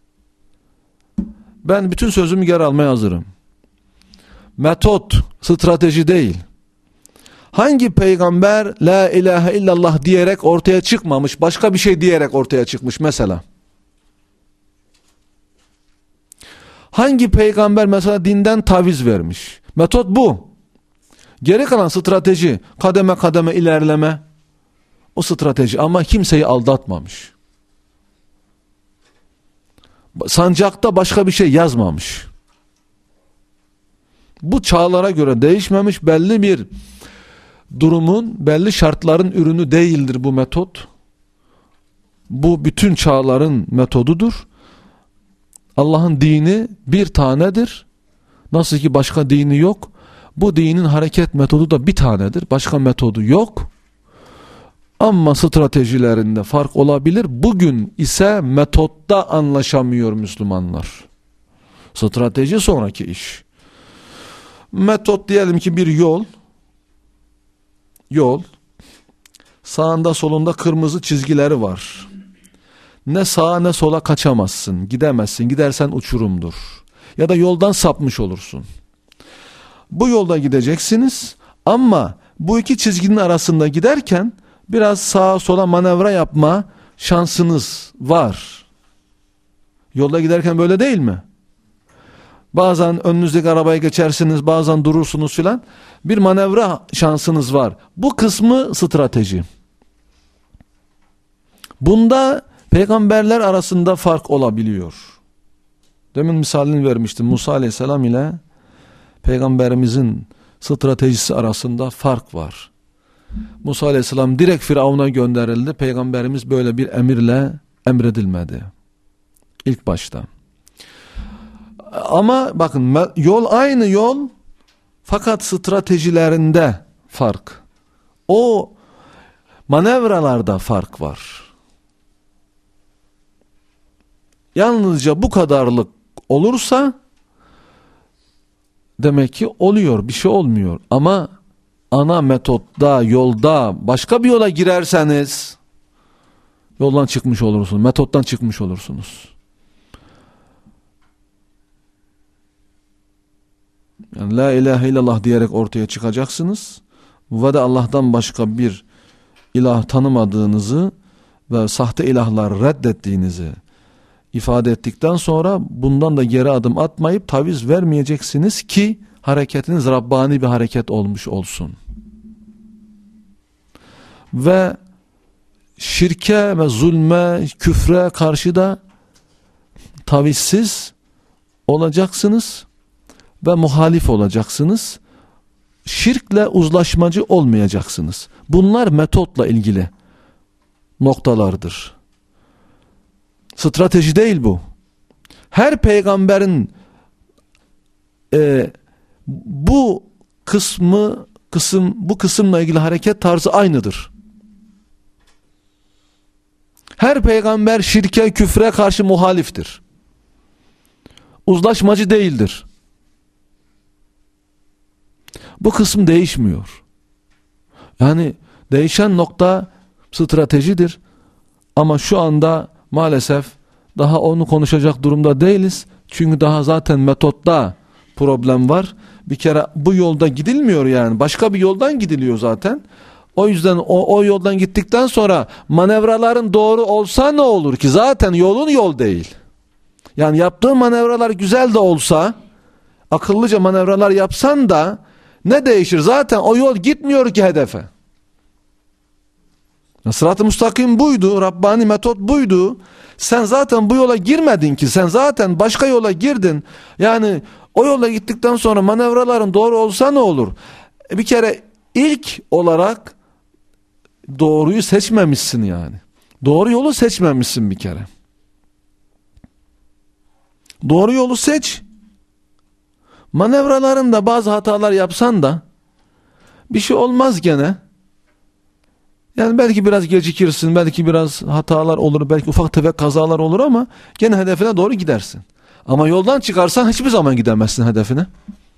ben bütün sözümü geri almaya hazırım. Metot, strateji değil. Hangi peygamber la ilahe illallah diyerek ortaya çıkmamış, başka bir şey diyerek ortaya çıkmış mesela? Hangi peygamber mesela dinden taviz vermiş? Metot bu. Geri kalan strateji, kademe kademe ilerleme, o strateji, ama kimseyi aldatmamış. Sancakta başka bir şey yazmamış. Bu çağlara göre değişmemiş, belli bir durumun, belli şartların ürünü değildir bu metot. Bu bütün çağların metodudur. Allah'ın dini bir tanedir. Nasıl ki başka dini yok, bu dinin hareket metodu da bir tanedir. Başka metodu yok. Ama stratejilerinde fark olabilir. Bugün ise metotta anlaşamıyor Müslümanlar. Strateji sonraki iş. Metot diyelim ki bir yol. Yol. Sağında solunda kırmızı çizgileri var. Ne sağa ne sola kaçamazsın, gidemezsin. Gidersen uçurumdur. Ya da yoldan sapmış olursun. Bu yolda gideceksiniz ama bu iki çizginin arasında giderken biraz sağa sola manevra yapma şansınız var. Yolda giderken böyle değil mi? Bazen önünüzdeki arabaya geçersiniz, bazen durursunuz filan. Bir manevra şansınız var. Bu kısmı strateji. Bunda peygamberler arasında fark olabiliyor. Demin misalini vermiştim. Musa Aleyhisselam ile peygamberimizin stratejisi arasında fark var. Musa Aleyhisselam direkt Firavun'a gönderildi. Peygamberimiz böyle bir emirle emredilmedi. İlk başta. Ama bakın, yol aynı yol, fakat stratejilerinde fark. O manevralarda fark var. Yalnızca bu kadarlık olursa demek ki oluyor, bir şey olmuyor. Ama ana metotta, yolda başka bir yola girerseniz yoldan çıkmış olursunuz, metottan çıkmış olursunuz. Yani la ilahe illallah diyerek ortaya çıkacaksınız ve de Allah'tan başka bir ilah tanımadığınızı ve sahte ilahlar reddettiğinizi ifade ettikten sonra bundan da geri adım atmayıp taviz vermeyeceksiniz ki hareketiniz Rabbani bir hareket olmuş olsun. Ve şirke ve zulme, küfre karşı da tavizsiz olacaksınız ve muhalif olacaksınız. Şirkle uzlaşmacı olmayacaksınız. Bunlar metotla ilgili noktalardır. Strateji değil bu. Her peygamberin e, bu kısmı kısım bu kısımla ilgili hareket tarzı aynıdır. Her peygamber şirke, küfre karşı muhaliftir. Uzlaşmacı değildir. Bu kısım değişmiyor. Yani değişen nokta stratejidir. Ama şu anda maalesef daha onu konuşacak durumda değiliz. Çünkü daha zaten metotta problem var. Bir kere bu yolda gidilmiyor yani. Başka bir yoldan gidiliyor zaten. O yüzden o, o yoldan gittikten sonra manevraların doğru olsa ne olur ki? Zaten yolun yol değil. Yani yaptığın manevralar güzel de olsa, akıllıca manevralar yapsan da ne değişir? Zaten o yol gitmiyor ki hedefe. Sırat-ı müstakim buydu, Rabbani metot buydu. Sen zaten bu yola girmedin ki, sen zaten başka yola girdin. Yani o yola gittikten sonra manevraların doğru olsa ne olur? Bir kere ilk olarak doğruyu seçmemişsin yani. Doğru yolu seçmemişsin bir kere. Doğru yolu seç. Manevralarında bazı hatalar yapsan da bir şey olmaz gene. Yani belki biraz gecikirsin, belki biraz hatalar olur, belki ufak tefek kazalar olur ama gene hedefine doğru gidersin. Ama yoldan çıkarsan hiçbir zaman gidemezsin hedefine.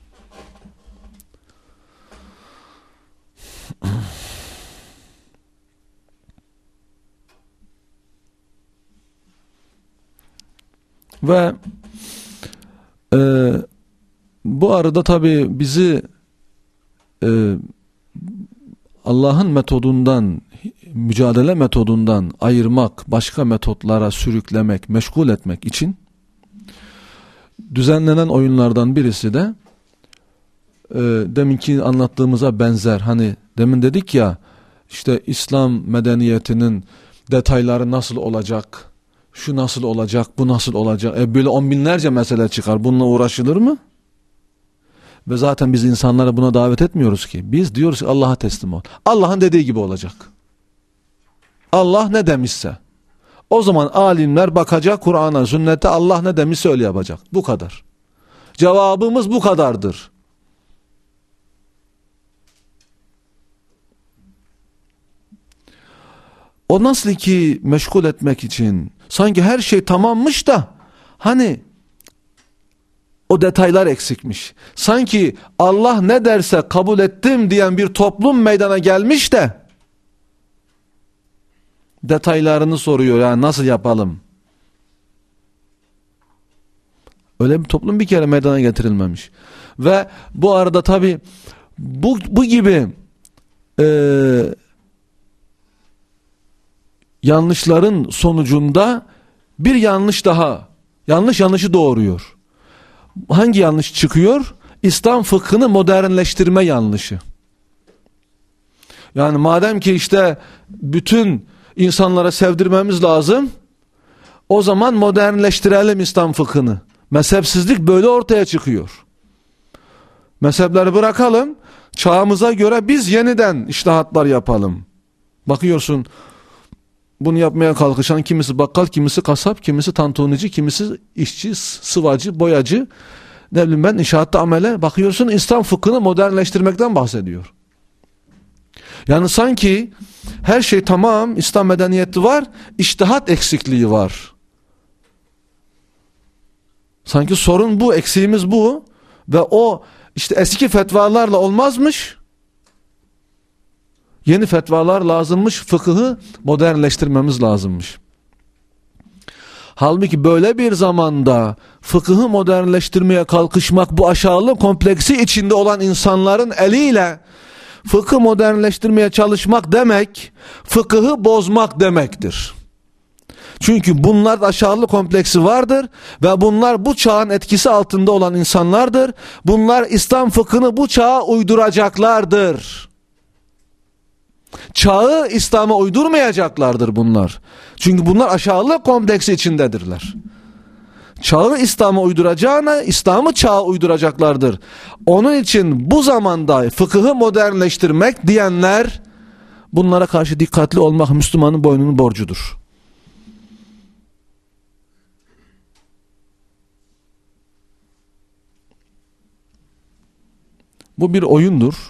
Ve e, bu arada tabii bizi e, Allah'ın metodundan, mücadele metodundan ayırmak, başka metotlara sürüklemek, meşgul etmek için düzenlenen oyunlardan birisi de e, deminki anlattığımıza benzer. Hani demin dedik ya, işte İslam medeniyetinin detayları nasıl olacak, şu nasıl olacak, bu nasıl olacak. E böyle on binlerce mesele çıkar. Bununla uğraşılır mı? Ve zaten biz insanlara buna davet etmiyoruz ki. Biz diyoruz ki Allah'a teslim ol. Allah'ın dediği gibi olacak. Allah ne demişse. O zaman alimler bakacak Kur'an'a, sünnete, Allah ne demişse öyle yapacak. Bu kadar. Cevabımız bu kadardır. O nasıl ki meşgul etmek için sanki her şey tamammış da hani o detaylar eksikmiş. Sanki Allah ne derse kabul ettim diyen bir toplum meydana gelmiş de detaylarını soruyor, yani nasıl yapalım? Öyle bir toplum bir kere meydana getirilmemiş. Ve bu arada tabi bu, bu gibi e, yanlışların sonucunda bir yanlış daha, yanlış yanlışı doğuruyor. Hangi yanlış çıkıyor? İslam fıkhını modernleştirme yanlışı. Yani madem ki işte bütün insanlara sevdirmemiz lazım, o zaman modernleştirelim İslam fıkhını. Mezhepsizlik böyle ortaya çıkıyor. Mezhepleri bırakalım, çağımıza göre biz yeniden içtihatlar yapalım. Bakıyorsun, bunu yapmaya kalkışan kimisi bakkal, kimisi kasap, kimisi tantunici, kimisi işçi, sıvacı, boyacı, ne bileyim ben, inşaatta amele. Bakıyorsun İslam fıkhını modernleştirmekten bahsediyor. Yani sanki her şey tamam, İslam medeniyeti var, içtihat eksikliği var. Sanki sorun bu, eksiğimiz bu ve o işte eski fetvalarla olmazmış. Yeni fetvalar lazımmış, fıkıhı modernleştirmemiz lazımmış. Halbuki böyle bir zamanda fıkıhı modernleştirmeye kalkışmak, bu aşağılık kompleksi içinde olan insanların eliyle fıkıhı modernleştirmeye çalışmak demek, fıkıhı bozmak demektir. Çünkü bunlar aşağılık kompleksi vardır ve bunlar bu çağın etkisi altında olan insanlardır. Bunlar İslam fıkhını bu çağa uyduracaklardır. Çağı İslam'a uydurmayacaklardır bunlar. Çünkü bunlar aşağılık kompleksi içindedirler. Çağı İslam'a uyduracağına İslam'ı çağa uyduracaklardır. Onun için bu zamanda fıkıhı modernleştirmek diyenler, bunlara karşı dikkatli olmak Müslümanın boynunun borcudur. Bu bir oyundur.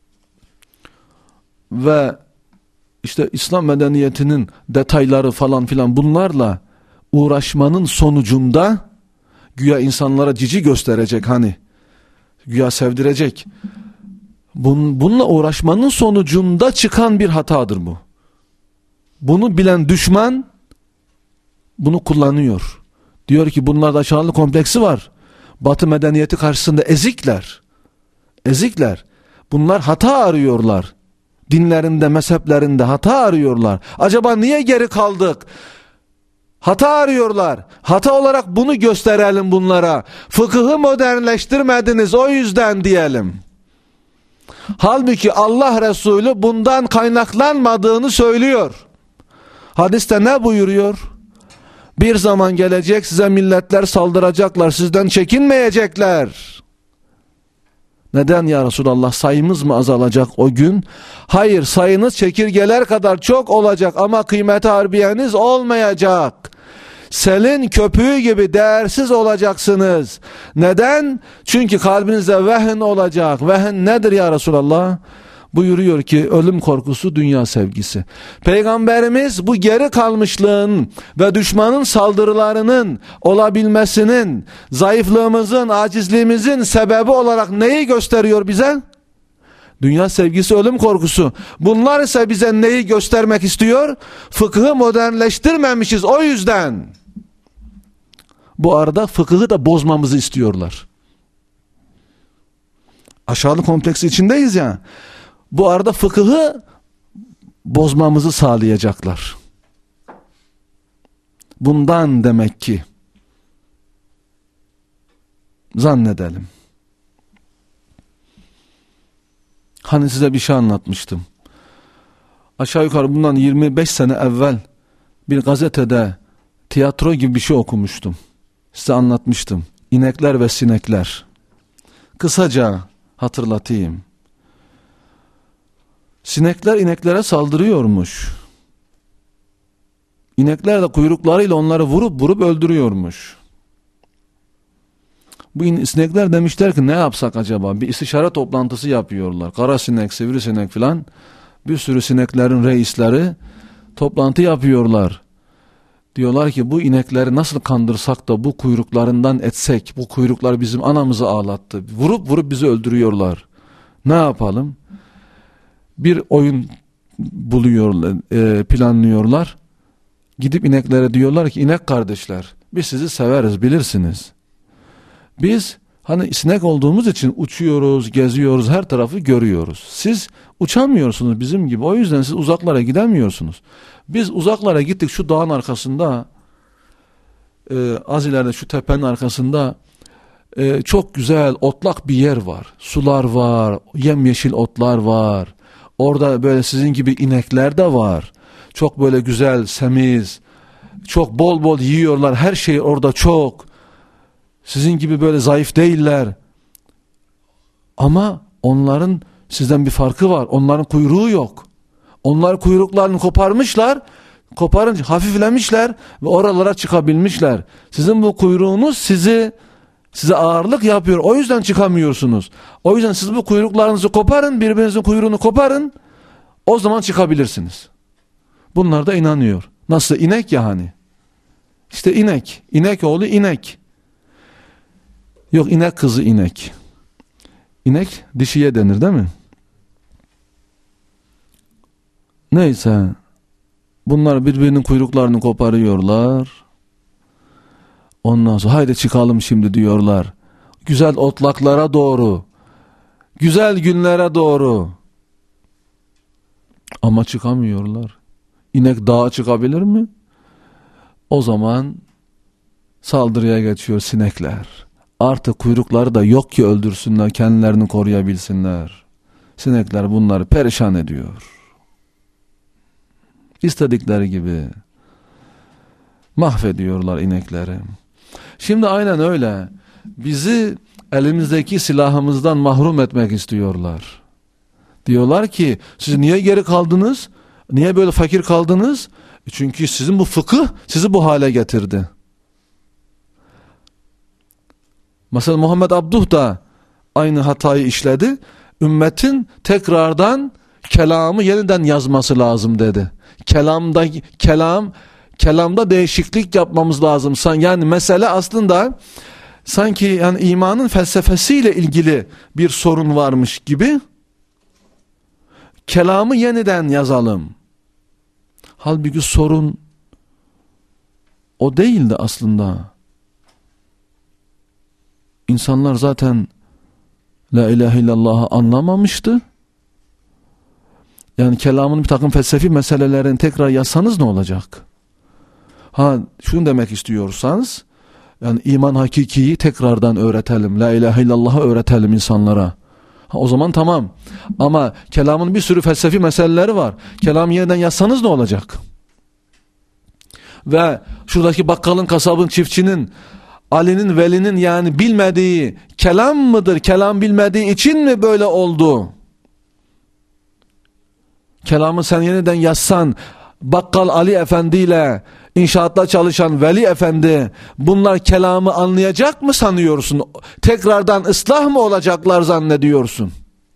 Ve işte İslam medeniyetinin detayları falan filan, bunlarla uğraşmanın sonucunda güya insanlara cici gösterecek, hani güya sevdirecek. Bun, bununla uğraşmanın sonucunda çıkan bir hatadır bu. Bunu bilen düşman bunu kullanıyor. Diyor ki bunlarda aşağılık kompleksi var. Batı medeniyeti karşısında ezikler. Ezikler. Bunlar hata arıyorlar. Dinlerinde, mezheplerinde hata arıyorlar. Acaba niye geri kaldık? Hata arıyorlar. Hata olarak bunu gösterelim bunlara. Fıkıhı modernleştirmediniz, o yüzden diyelim. Halbuki Allah Resulü bundan kaynaklanmadığını söylüyor. Hadiste ne buyuruyor? Bir zaman gelecek, size milletler saldıracaklar, sizden çekinmeyecekler. Neden ya Resulallah, sayımız mı azalacak o gün? Hayır, sayınız çekirgeler kadar çok olacak ama kıymeti harbiyeniz olmayacak. Selin köpüğü gibi değersiz olacaksınız. Neden? Çünkü kalbinizde vehn olacak. Vehn nedir ya Resulallah? Buyuruyor ki ölüm korkusu, dünya sevgisi. Peygamberimiz bu geri kalmışlığın ve düşmanın saldırılarının olabilmesinin, zayıflığımızın, acizliğimizin sebebi olarak neyi gösteriyor bize? Dünya sevgisi, ölüm korkusu. Bunlar ise bize neyi göstermek istiyor? Fıkıhı modernleştirmemişiz, o yüzden. Bu arada fıkıhı da bozmamızı istiyorlar. Aşağılık kompleksi içindeyiz ya. Bu arada fıkıhı bozmamızı sağlayacaklar. Bundan demek ki zannedelim. Hani size bir şey anlatmıştım. Aşağı yukarı bundan yirmi beş sene evvel bir gazetede tiyatro gibi bir şey okumuştum. Size anlatmıştım. İnekler ve sinekler. Kısaca hatırlatayım. Sinekler ineklere saldırıyormuş. İnekler de kuyruklarıyla onları vurup vurup öldürüyormuş. Bu sinekler demişler ki ne yapsak acaba? Bir istişare toplantısı yapıyorlar. Kara sinek, sivrisinek filan. Bir sürü sineklerin reisleri toplantı yapıyorlar. Diyorlar ki bu inekleri nasıl kandırsak da bu kuyruklarından etsek. Bu kuyruklar bizim anamızı ağlattı. Vurup vurup bizi öldürüyorlar. Ne yapalım? Bir oyun buluyorlar, planlıyorlar. Gidip ineklere diyorlar ki inek kardeşler, biz sizi severiz, bilirsiniz. Biz hani sinek olduğumuz için uçuyoruz, geziyoruz, her tarafı görüyoruz. Siz uçamıyorsunuz bizim gibi, o yüzden siz uzaklara gidemiyorsunuz. Biz uzaklara gittik, şu dağın arkasında, e, az ileride şu tepenin arkasında e, çok güzel otlak bir yer var. Sular var, yemyeşil otlar var. Orada böyle sizin gibi inekler de var. Çok böyle güzel, semiz, çok bol bol yiyorlar. Her şey orada çok. Sizin gibi böyle zayıf değiller. Ama onların sizden bir farkı var. Onların kuyruğu yok. Onlar kuyruklarını koparmışlar. Koparınca hafiflemişler ve oralara çıkabilmişler. Sizin bu kuyruğunuz sizi size ağırlık yapıyor. O yüzden çıkamıyorsunuz. O yüzden siz bu kuyruklarınızı koparın, birbirinizin kuyruğunu koparın. O zaman çıkabilirsiniz. Bunlar da inanıyor. Nasıl? İnek ya hani. İşte inek. İnek oğlu inek. Yok, inek kızı inek. İnek dişiye denir değil mi? Neyse. Bunlar birbirinin kuyruklarını koparıyorlar. Ondan sonra haydi çıkalım şimdi diyorlar. Güzel otlaklara doğru. Güzel günlere doğru. Ama çıkamıyorlar. İnek dağa çıkabilir mi? O zaman saldırıya geçiyor sinekler. Artık kuyrukları da yok ki öldürsünler, kendilerini koruyabilsinler. Sinekler bunları perişan ediyor. İstedikleri gibi mahvediyorlar inekleri. Şimdi aynen öyle. Bizi elimizdeki silahımızdan mahrum etmek istiyorlar. Diyorlar ki siz niye geri kaldınız? Niye böyle fakir kaldınız? Çünkü sizin bu fıkıh sizi bu hale getirdi. Mesela Muhammed Abduh da aynı hatayı işledi. Ümmetin tekrardan kelamı yeniden yazması lazım dedi. Kelamda kelam kelamda değişiklik yapmamız lazım. Yani mesele aslında sanki yani imanın felsefesiyle ilgili bir sorun varmış gibi. Kelamı yeniden yazalım. Halbuki sorun o değildi aslında. İnsanlar zaten La ilahe illallah'ı anlamamıştı. Yani kelamın bir takım felsefi meselelerini tekrar yazsanız ne olacak? Ha, şunu demek istiyorsanız, yani iman hakikiyi tekrardan öğretelim. La ilahe illallah'ı öğretelim insanlara. Ha, o zaman tamam. Ama kelamın bir sürü felsefi meseleleri var. Kelamı yeniden yazsanız ne olacak? Ve şuradaki bakkalın, kasabın, çiftçinin, Ali'nin, Veli'nin yani bilmediği kelam mıdır? Kelam bilmediği için mi böyle oldu? Kelamı sen yeniden yazsan, bakkal Ali Efendi ile inşaatta çalışan Veli Efendi, bunlar kelamı anlayacak mı sanıyorsun? Tekrardan ıslah mı olacaklar zannediyorsun?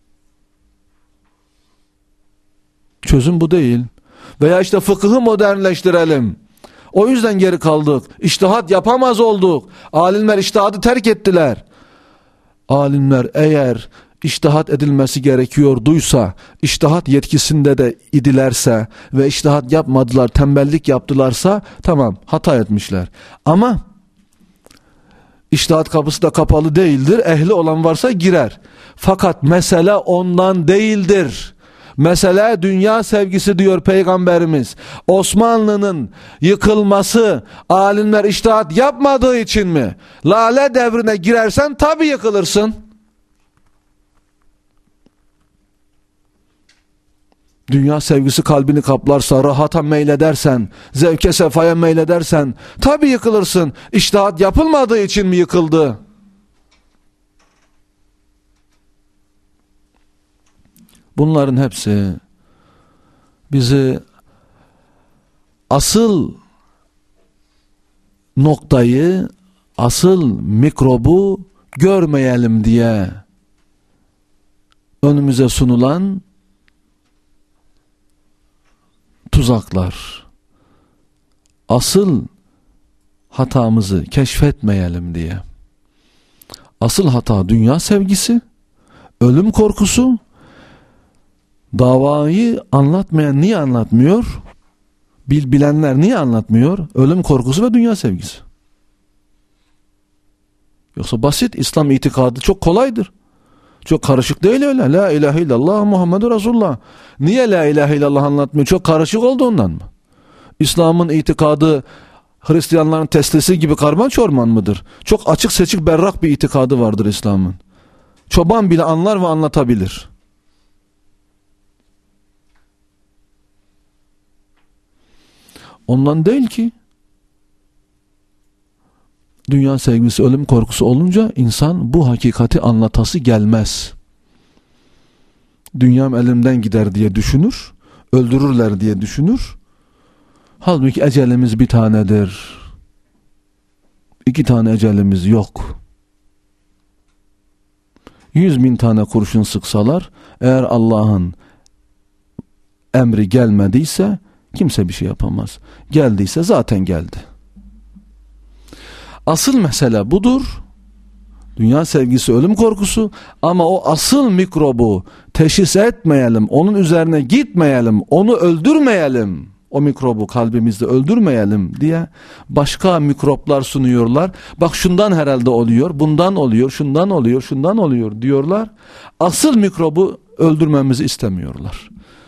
Çözüm bu değil. Veya işte fıkıhı modernleştirelim. O yüzden geri kaldık. İçtihat yapamaz olduk. Alimler içtihadı terk ettiler. Alimler eğer içtihat edilmesi gerekiyorduysa, içtihat yetkisinde de idilerse ve içtihat yapmadılar, tembellik yaptılarsa tamam, hata etmişler. Ama içtihat kapısı da kapalı değildir. Ehli olan varsa girer. Fakat mesele ondan değildir. Mesele dünya sevgisi diyor Peygamberimiz. Osmanlı'nın yıkılması alimler içtihat yapmadığı için mi? Lale devrine girersen tabii yıkılırsın. Dünya sevgisi kalbini kaplarsa, rahata meyledersen, zevke sefaya meyledersen tabii yıkılırsın. İçtihat yapılmadığı için mi yıkıldı? Bunların hepsi bizi asıl noktayı, asıl mikrobu görmeyelim diye önümüze sunulan tuzaklar. Asıl hatamızı keşfetmeyelim diye. Asıl hata dünya sevgisi, ölüm korkusu. Davayı anlatmayan niye anlatmıyor? Bil, bilenler niye anlatmıyor? Ölüm korkusu ve dünya sevgisi. Yoksa basit, İslam itikadı çok kolaydır. Çok karışık değil öyle. La ilahe illallah Muhammedur Resulullah. Niye la ilahe illallah anlatmıyor? Çok karışık olduğundan mı? İslam'ın itikadı Hristiyanların teslisi gibi karman çorman mıdır? Çok açık seçik berrak bir itikadı vardır İslam'ın. Çoban bile anlar ve anlatabilir. Ondan değil ki. Dünya sevgisi, ölüm korkusu olunca insan bu hakikati anlatası gelmez. Dünyam elimden gider diye düşünür, öldürürler diye düşünür. Halbuki ecelimiz bir tanedir. İki tane ecelimiz yok. Yüz bin tane kurşun sıksalar, eğer Allah'ın emri gelmediyse kimse bir şey yapamaz. Geldiyse zaten geldi. Asıl mesele budur. Dünya sevgisi, ölüm korkusu. Ama o asıl mikrobu teşhis etmeyelim, onun üzerine gitmeyelim, onu öldürmeyelim, o mikrobu kalbimizde öldürmeyelim diye başka mikroplar sunuyorlar. Bak şundan herhalde oluyor, bundan oluyor, şundan oluyor, şundan oluyor diyorlar. Asıl mikrobu öldürmemizi istemiyorlar.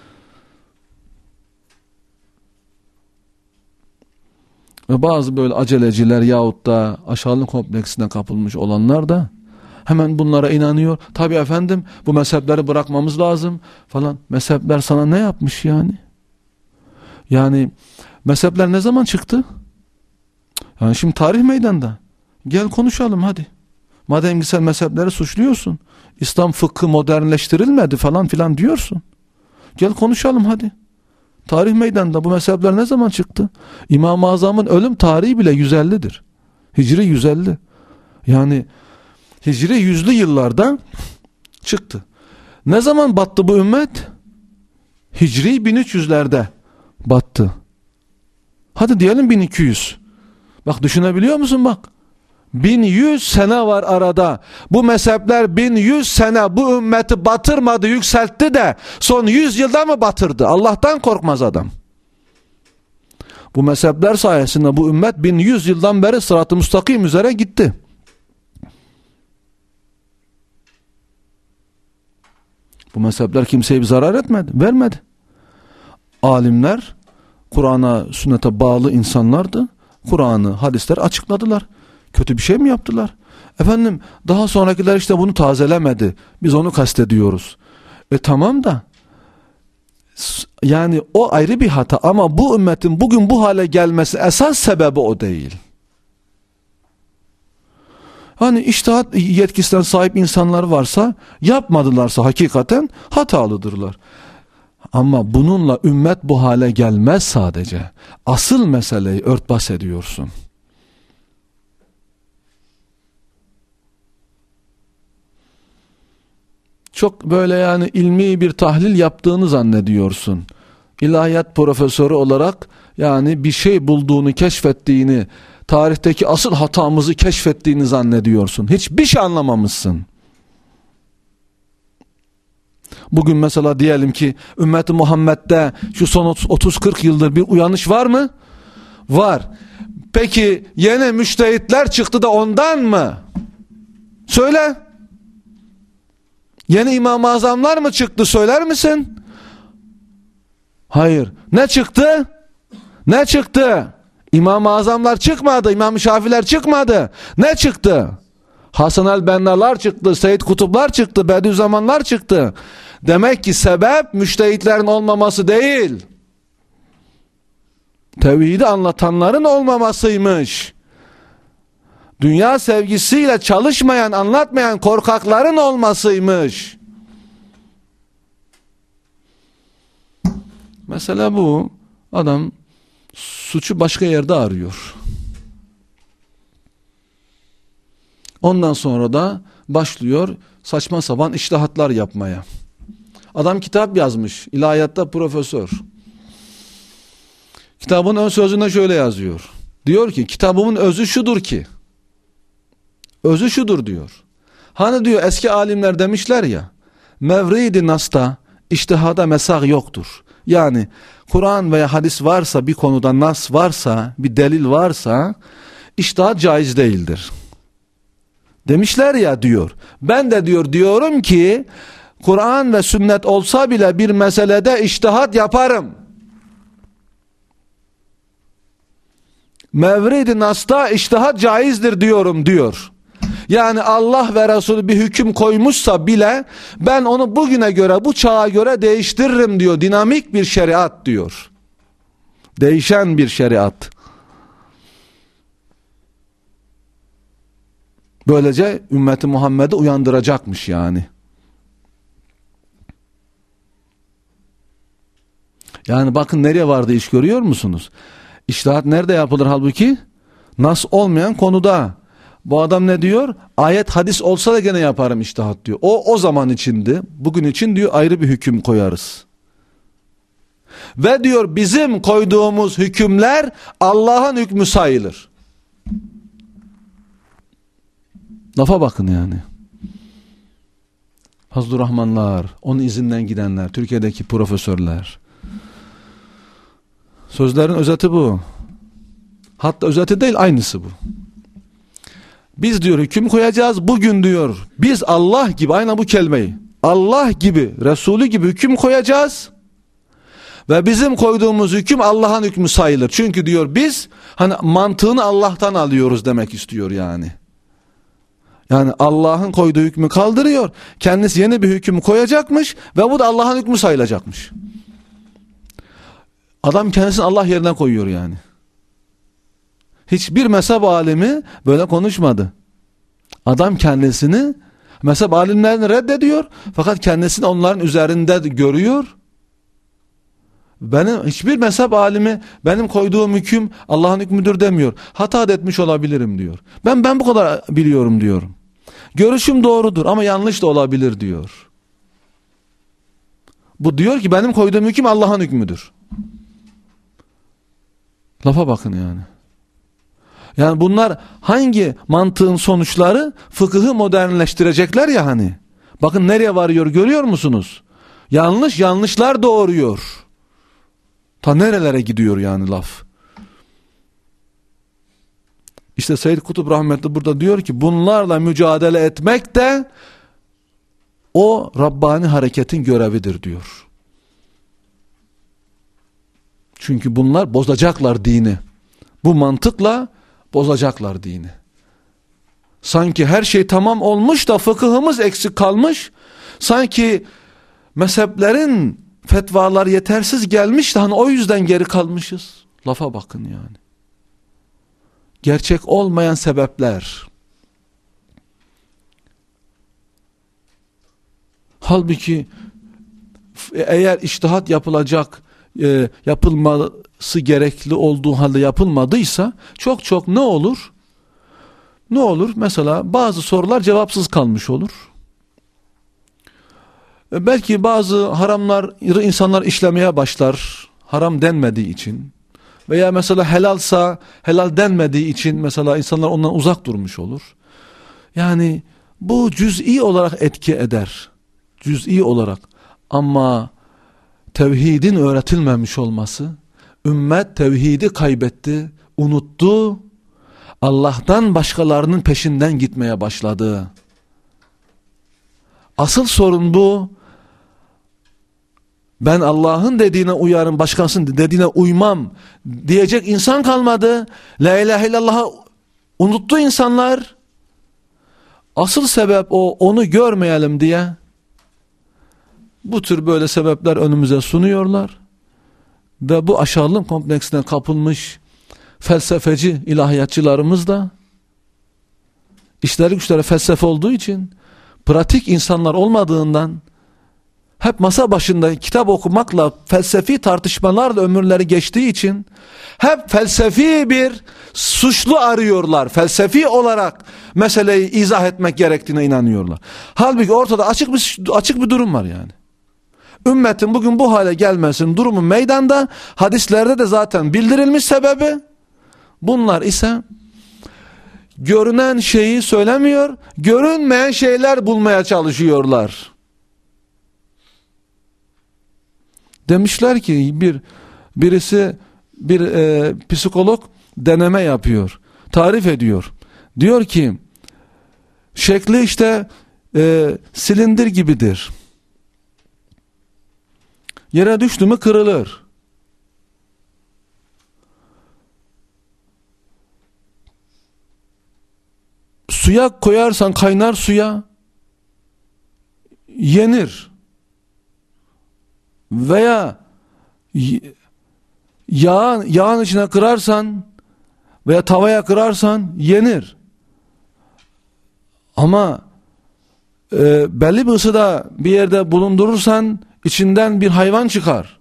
Ve bazı böyle aceleciler yahut da aşağılık kompleksine kapılmış olanlar da hemen bunlara inanıyor. Tabii efendim, bu mezhepleri bırakmamız lazım falan. Mezhepler sana ne yapmış yani? Yani mezhepler ne zaman çıktı? Yani şimdi tarih meydanda. Gel konuşalım hadi. Madem ki sen mezhepleri suçluyorsun, İslam fıkhı modernleştirilmedi falan filan diyorsun. Gel konuşalım hadi. Tarih meydanda bu mezhepler ne zaman çıktı? İmam-ı Azam'ın ölüm tarihi bile yüz ellidir. Hicri yüz elli. Yani Hicri yüzlü yıllarda çıktı. Ne zaman battı bu ümmet? Hicri bin üç yüzlerde battı. Hadi diyelim bin iki yüz. Bak düşünebiliyor musun bak? bin yüz sene var arada. Bu mezhepler bin yüz sene bu ümmeti batırmadı, yükseltti de son yüz yılda mı batırdı? Allah'tan korkmaz adam. Bu mezhepler sayesinde bu ümmet bin yüz yıldan beri sırat-ı müstakim üzere gitti. Bu mezhepler kimseye bir zarar etmedi, vermedi. Alimler Kur'an'a, sünnete bağlı insanlardı. Kur'an'ı, hadisler açıkladılar. Kötü bir şey mi yaptılar? Efendim daha sonrakiler işte bunu tazelemedi. Biz onu kastediyoruz. E tamam da yani o ayrı bir hata ama bu ümmetin bugün bu hale gelmesi esas sebebi o değil. Hani içtihat yetkisine sahip insanlar varsa, yapmadılarsa hakikaten hatalıdırlar. Ama bununla ümmet bu hale gelmez sadece. Asıl meseleyi örtbas ediyorsun. Çok böyle yani ilmi bir tahlil yaptığını zannediyorsun. İlahiyat profesörü olarak yani bir şey bulduğunu, keşfettiğini, tarihteki asıl hatamızı keşfettiğini zannediyorsun. Hiçbir şey anlamamışsın. Bugün mesela diyelim ki ümmeti Muhammed'de şu son otuz kırk yıldır bir uyanış var mı? Var. Peki yeni müştehitler çıktı da ondan mı? Söyle. Yeni İmam-ı Azamlar mı çıktı, söyler misin? Hayır. Ne çıktı? Ne çıktı? İmam-ı Azamlar çıkmadı, İmam-ı Şafiler çıkmadı. Ne çıktı? Hasan el-Benna'lar çıktı, Seyyid Kutuplar çıktı, Bediüzzamanlar çıktı. Demek ki sebep müştehitlerin olmaması değil, tevhidi anlatanların olmamasıymış. Dünya sevgisiyle çalışmayan, anlatmayan korkakların olmasıymış. Mesela bu adam suçu başka yerde arıyor. Ondan sonra da başlıyor saçma sapan içtihatlar yapmaya. Adam kitap yazmış, ilahiyatta profesör. Kitabın ön sözünde şöyle yazıyor. Diyor ki kitabımın özü şudur ki. Özü şudur diyor. Hani diyor eski alimler demişler ya, Mevrid-i Nas'ta içtihada mesah yoktur. Yani Kur'an veya hadis varsa, bir konuda nas varsa, bir delil varsa içtihat caiz değildir. Demişler ya diyor. Ben de diyor diyorum ki Kur'an ve sünnet olsa bile bir meselede içtihat yaparım. Mevrid-i Nas'ta içtihat caizdir diyorum diyor. Yani Allah ve Resulü bir hüküm koymuşsa bile ben onu bugüne göre, bu çağa göre değiştiririm diyor. Dinamik bir şeriat diyor. Değişen bir şeriat. Böylece ümmeti Muhammed'i uyandıracakmış yani. Yani bakın nereye vardı iş, görüyor musunuz? İçtihat nerede yapılır halbuki? Nas olmayan konuda. Bu adam ne diyor? Ayet hadis olsa da gene yaparım içtihat diyor. O o zaman içindi. Bugün için diyor ayrı bir hüküm koyarız. Ve diyor bizim koyduğumuz hükümler Allah'ın hükmü sayılır. Lafa bakın yani. Fazlur Rahmanlar, onun izinden gidenler, Türkiye'deki profesörler. Sözlerin özeti bu. Hatta özeti değil, aynısı bu. Biz diyor hüküm koyacağız bugün diyor. Biz Allah gibi, aynen bu kelimeyi, Allah gibi, Resulü gibi hüküm koyacağız. Ve bizim koyduğumuz hüküm Allah'ın hükmü sayılır. Çünkü diyor biz hani mantığını Allah'tan alıyoruz demek istiyor yani. Yani Allah'ın koyduğu hükmü kaldırıyor. Kendisi yeni bir hüküm koyacakmış ve bu da Allah'ın hükmü sayılacakmış. Adam kendisini Allah yerine koyuyor yani. Hiçbir mezhep alimi böyle konuşmadı. Adam kendisini mezhep alimlerini reddediyor fakat kendisini onların üzerinde görüyor. Benim hiçbir mezhep alimi benim koyduğum hüküm Allah'ın hükmüdür demiyor. Hata etmiş olabilirim diyor. Ben ben bu kadar biliyorum diyorum. Görüşüm doğrudur ama yanlış da olabilir diyor. Bu diyor ki benim koyduğum hüküm Allah'ın hükmüdür. Lafa bakın yani. Yani bunlar hangi mantığın sonuçları? Fıkıhı modernleştirecekler ya hani. Bakın nereye varıyor, görüyor musunuz? Yanlış yanlışlar doğuruyor. Ta nerelere gidiyor yani laf. İşte Seyyid Kutup rahmetli burada diyor ki bunlarla mücadele etmek de o Rabbani hareketin görevidir diyor. Çünkü bunlar bozacaklar dini. Bu mantıkla bozacaklar dini. Sanki her şey tamam olmuş da fıkıhımız eksik kalmış. Sanki mezheplerin fetvalar yetersiz gelmiş de hani o yüzden geri kalmışız. Lafa bakın yani. Gerçek olmayan sebepler. Halbuki eğer içtihat yapılacak, e, yapılması gerekli olduğu halde yapılmadıysa çok çok ne olur? Ne olur? Mesela bazı sorular cevapsız kalmış olur. E, belki bazı haramları insanlar işlemeye başlar, haram denmediği için. Veya mesela helalsa helal denmediği için mesela insanlar ondan uzak durmuş olur. Yani bu cüz'i olarak etki eder. Cüz'i olarak. Ama tevhidin öğretilmemiş olması, ümmet tevhidi kaybetti, unuttu, Allah'tan başkalarının peşinden gitmeye başladı. Asıl sorun bu. Ben Allah'ın dediğine uyarım, başkasının dediğine uymam diyecek insan kalmadı. La ilahe illallah'ı unuttu insanlar. Asıl sebep o, onu görmeyelim diye bu tür böyle sebepler önümüze sunuyorlar. Ve bu aşağılık kompleksine kapılmış felsefeci ilahiyatçılarımız da işleri güçleri felsefe olduğu için, pratik insanlar olmadığından, hep masa başında kitap okumakla, felsefi tartışmalarla ömürleri geçtiği için hep felsefi bir suçlu arıyorlar. Felsefi olarak meseleyi izah etmek gerektiğine inanıyorlar. Halbuki ortada açık bir açık bir durum var yani. Ümmetin bugün bu hale gelmesinin durumu meydanda, hadislerde de zaten bildirilmiş sebebi. Bunlar ise görünen şeyi söylemiyor, görünmeyen şeyler bulmaya çalışıyorlar. Demişler ki bir birisi bir e, psikolog deneme yapıyor, tarif ediyor. Diyor ki şekli işte e, silindir gibidir. Yere düştü mü kırılır. Suya koyarsan, kaynar suya yenir. Veya yağın, yağın içine kırarsan veya tavaya kırarsan yenir. Ama e, belli bir ısıda bir yerde bulundurursan içinden bir hayvan çıkar.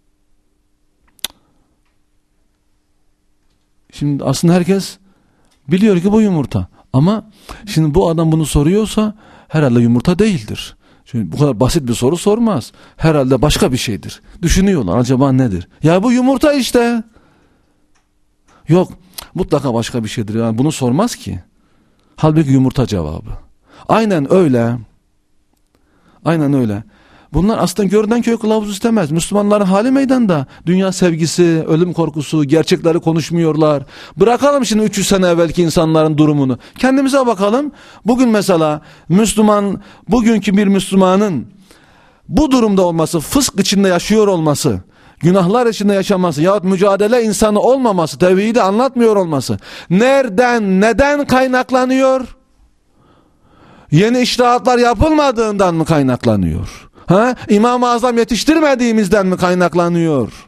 Şimdi aslında herkes biliyor ki bu yumurta. Ama şimdi bu adam bunu soruyorsa herhalde yumurta değildir. Çünkü bu kadar basit bir soru sormaz. Herhalde başka bir şeydir. Düşünüyorlar, acaba nedir? Ya bu yumurta işte. Yok, mutlaka başka bir şeydir. Yani bunu sormaz ki. Halbuki yumurta cevabı. Aynen öyle. Aynen öyle. Bunlar aslında görünen köy kılavuz istemez. Müslümanların hali meydanda. Dünya sevgisi, ölüm korkusu, gerçekleri konuşmuyorlar. Bırakalım şimdi üç yüz sene evvelki insanların durumunu. Kendimize bakalım. Bugün mesela Müslüman, bugünkü bir Müslümanın bu durumda olması, fısk içinde yaşıyor olması, günahlar içinde yaşaması yahut mücadele insanı olmaması, tevhidi anlatmıyor olması nereden, neden kaynaklanıyor? Yeni içtihatlar yapılmadığından mı kaynaklanıyor? Ha? İmam-ı Azam yetiştirmediğimizden mi kaynaklanıyor?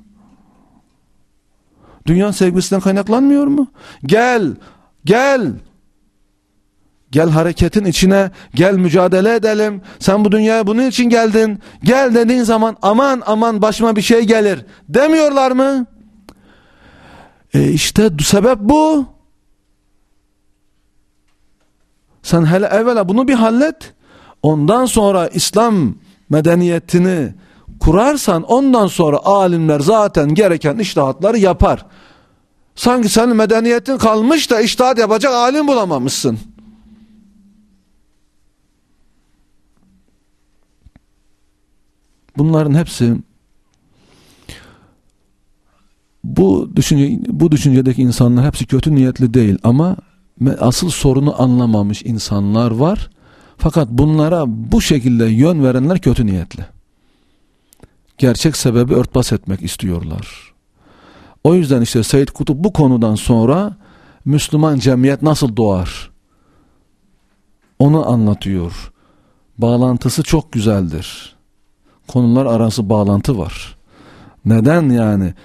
Dünya sevgisinden kaynaklanmıyor mu? Gel, gel. Gel hareketin içine, gel mücadele edelim. Sen bu dünyaya bunun için geldin. Gel dediğin zaman aman aman başıma bir şey gelir demiyorlar mı? E işte sebep bu. Sen hele evvela bunu bir hallet. Ondan sonra İslam medeniyetini kurarsan ondan sonra alimler zaten gereken içtihatları yapar. Sanki senin medeniyetin kalmış da içtihat yapacak alim bulamamışsın. Bunların hepsi bu düşünce bu düşüncedeki insanlar hepsi kötü niyetli değil ama asıl sorunu anlamamış insanlar var. Fakat bunlara bu şekilde yön verenler kötü niyetli. Gerçek sebebi örtbas etmek istiyorlar. O yüzden işte Seyyid Kutup bu konudan sonra Müslüman cemiyet nasıl doğar? Onu anlatıyor. Bağlantısı çok güzeldir. Konular arası bağlantı var. Neden yani?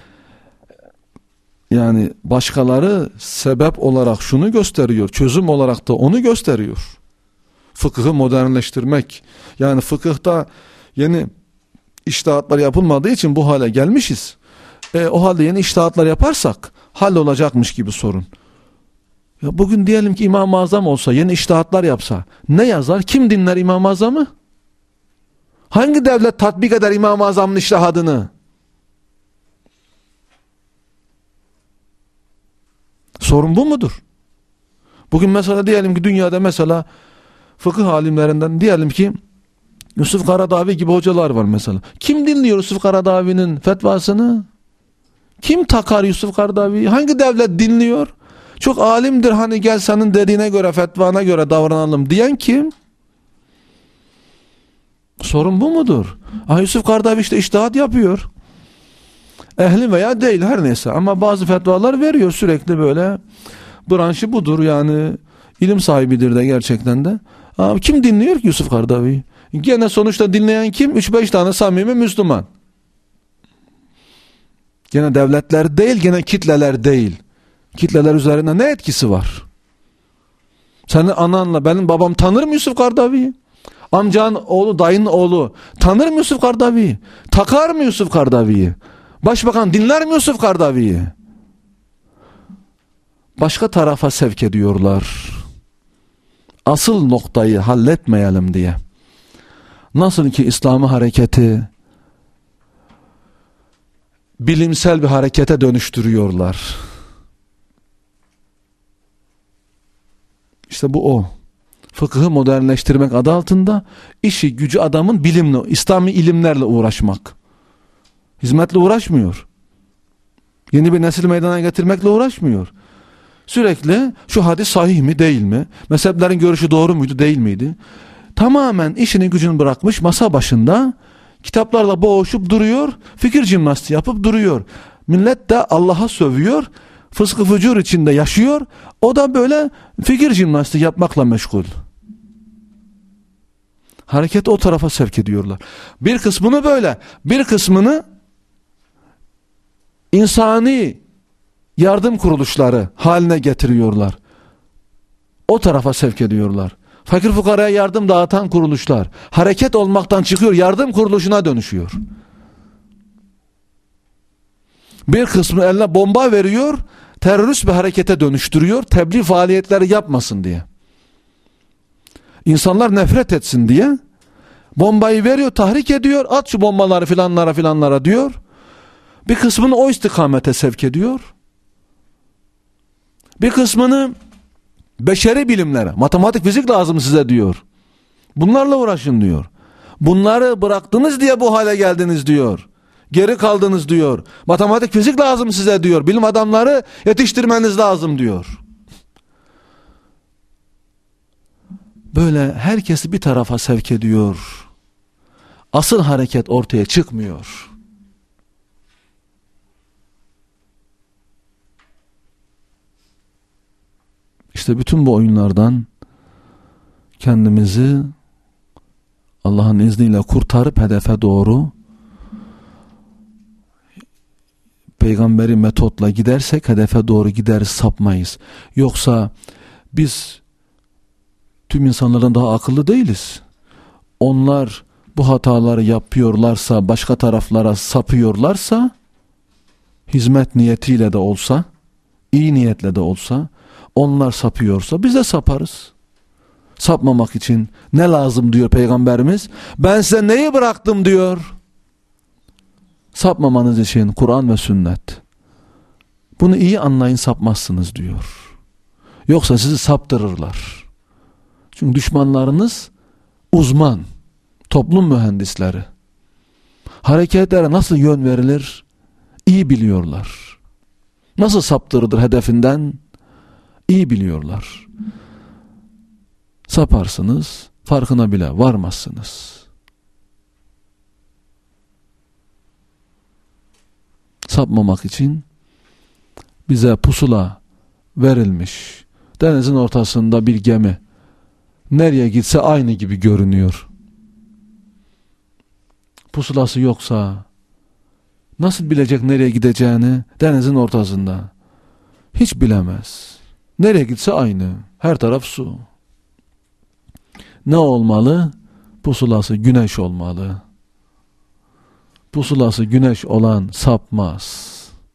Yani başkaları sebep olarak şunu gösteriyor, çözüm olarak da onu gösteriyor. Fıkıhı modernleştirmek. Yani fıkıhta yeni içtihatlar yapılmadığı için bu hale gelmişiz. E, o halde yeni içtihatlar yaparsak hallolacakmış gibi sorun. Ya bugün diyelim ki İmam-ı Azam olsa, yeni içtihatlar yapsa ne yazar? Kim dinler İmam-ı Azam'ı? Hangi devlet tatbik eder İmam-ı Azam'ın içtihadını? Sorun bu mudur? Bugün mesela diyelim ki dünyada mesela fıkıh alimlerinden diyelim ki Yusuf Karadavi gibi hocalar var mesela. Kim dinliyor Yusuf Karadavi'nin fetvasını? Kim takar Yusuf Karadavi'yi? Hangi devlet dinliyor? Çok alimdir, hani gel senin dediğine göre, fetvana göre davranalım diyen kim? Sorun bu mudur? Ah, Yusuf Karadavi işte içtihat yapıyor. Ehli veya değil her neyse, ama bazı fetvalar veriyor sürekli böyle. Branşı budur yani, ilim sahibidir de gerçekten de. Abi kim dinliyor ki Yusuf Karadavi'yi? Gene sonuçta dinleyen kim? üç beş tane samimi Müslüman. Gene devletler değil, gene kitleler değil. Kitleler üzerinde ne etkisi var? Senin ananla benim babam tanır mı Yusuf Karadavi'yi? Amcanın oğlu, dayının oğlu tanır mı Yusuf Karadavi'yi? Takar mı Yusuf Karadavi'yi? Başbakan dinler mi Yusuf Karadavi'yi? Başka tarafa sevk ediyorlar. Asıl noktayı halletmeyelim diye. Nasıl ki İslami hareketi bilimsel bir harekete dönüştürüyorlar. İşte bu o. Fıkıhı modernleştirmek adı altında işi gücü adamın bilimle, İslami ilimlerle uğraşmak. Hizmetle uğraşmıyor. Yeni bir nesil meydana getirmekle uğraşmıyor. Sürekli şu hadis sahih mi değil mi? Mezheplerin görüşü doğru muydu değil miydi? Tamamen işini gücünü bırakmış masa başında kitaplarla boğuşup duruyor. Fikir jimnastiği yapıp duruyor. Millet de Allah'a sövüyor. Fıskı fücur içinde yaşıyor. O da böyle fikir jimnastiği yapmakla meşgul. Hareket o tarafa sevk ediyorlar. Bir kısmını böyle, bir kısmını insani yardım kuruluşları haline getiriyorlar. O tarafa sevk ediyorlar. Fakir fukaraya yardım dağıtan kuruluşlar hareket olmaktan çıkıyor, yardım kuruluşuna dönüşüyor. Bir kısmı eline bomba veriyor, terörist bir harekete dönüştürüyor, tebliğ faaliyetleri yapmasın diye. İnsanlar nefret etsin diye bombayı veriyor, tahrik ediyor, at şu bombaları filanlara filanlara diyor. Bir kısmını o istikamete sevk ediyor. Bir kısmını beşeri bilimlere, matematik, fizik lazım size diyor. Bunlarla uğraşın diyor. Bunları bıraktınız diye bu hale geldiniz diyor. Geri kaldınız diyor. Matematik, fizik lazım size diyor. Bilim adamları yetiştirmeniz lazım diyor. Böyle herkesi bir tarafa sevk ediyor. Asıl hareket ortaya çıkmıyor. İşte bütün bu oyunlardan kendimizi Allah'ın izniyle kurtarıp hedefe doğru peygamberi metotla gidersek hedefe doğru gideriz, sapmayız. Yoksa biz tüm insanlardan daha akıllı değiliz. Onlar bu hataları yapıyorlarsa, başka taraflara sapıyorlarsa, hizmet niyetiyle de olsa, iyi niyetle de olsa, onlar sapıyorsa biz de saparız. Sapmamak için ne lazım diyor Peygamberimiz? Ben size neyi bıraktım diyor. Sapmamanız için Kur'an ve sünnet. Bunu iyi anlayın, sapmazsınız diyor. Yoksa sizi saptırırlar. Çünkü düşmanlarınız uzman, toplum mühendisleri. Hareketlere nasıl yön verilir iyi biliyorlar. Nasıl saptırılır hedefinden İyi biliyorlar. Saparsınız, farkına bile varmazsınız. Sapmamak için bize pusula verilmiş. Denizin ortasında bir gemi. Nereye gitse aynı gibi görünüyor. Pusulası yoksa nasıl bilecek nereye gideceğini? Denizin ortasında. Hiç bilemez. Nereye gitse aynı. Her taraf su. Ne olmalı? Pusulası güneş olmalı. Pusulası güneş olan sapmaz.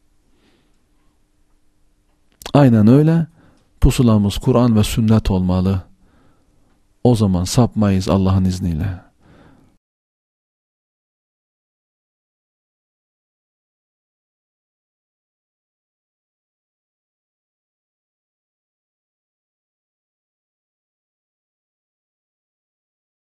Aynen öyle. Pusulamız Kur'an ve sünnet olmalı. O zaman sapmayız Allah'ın izniyle.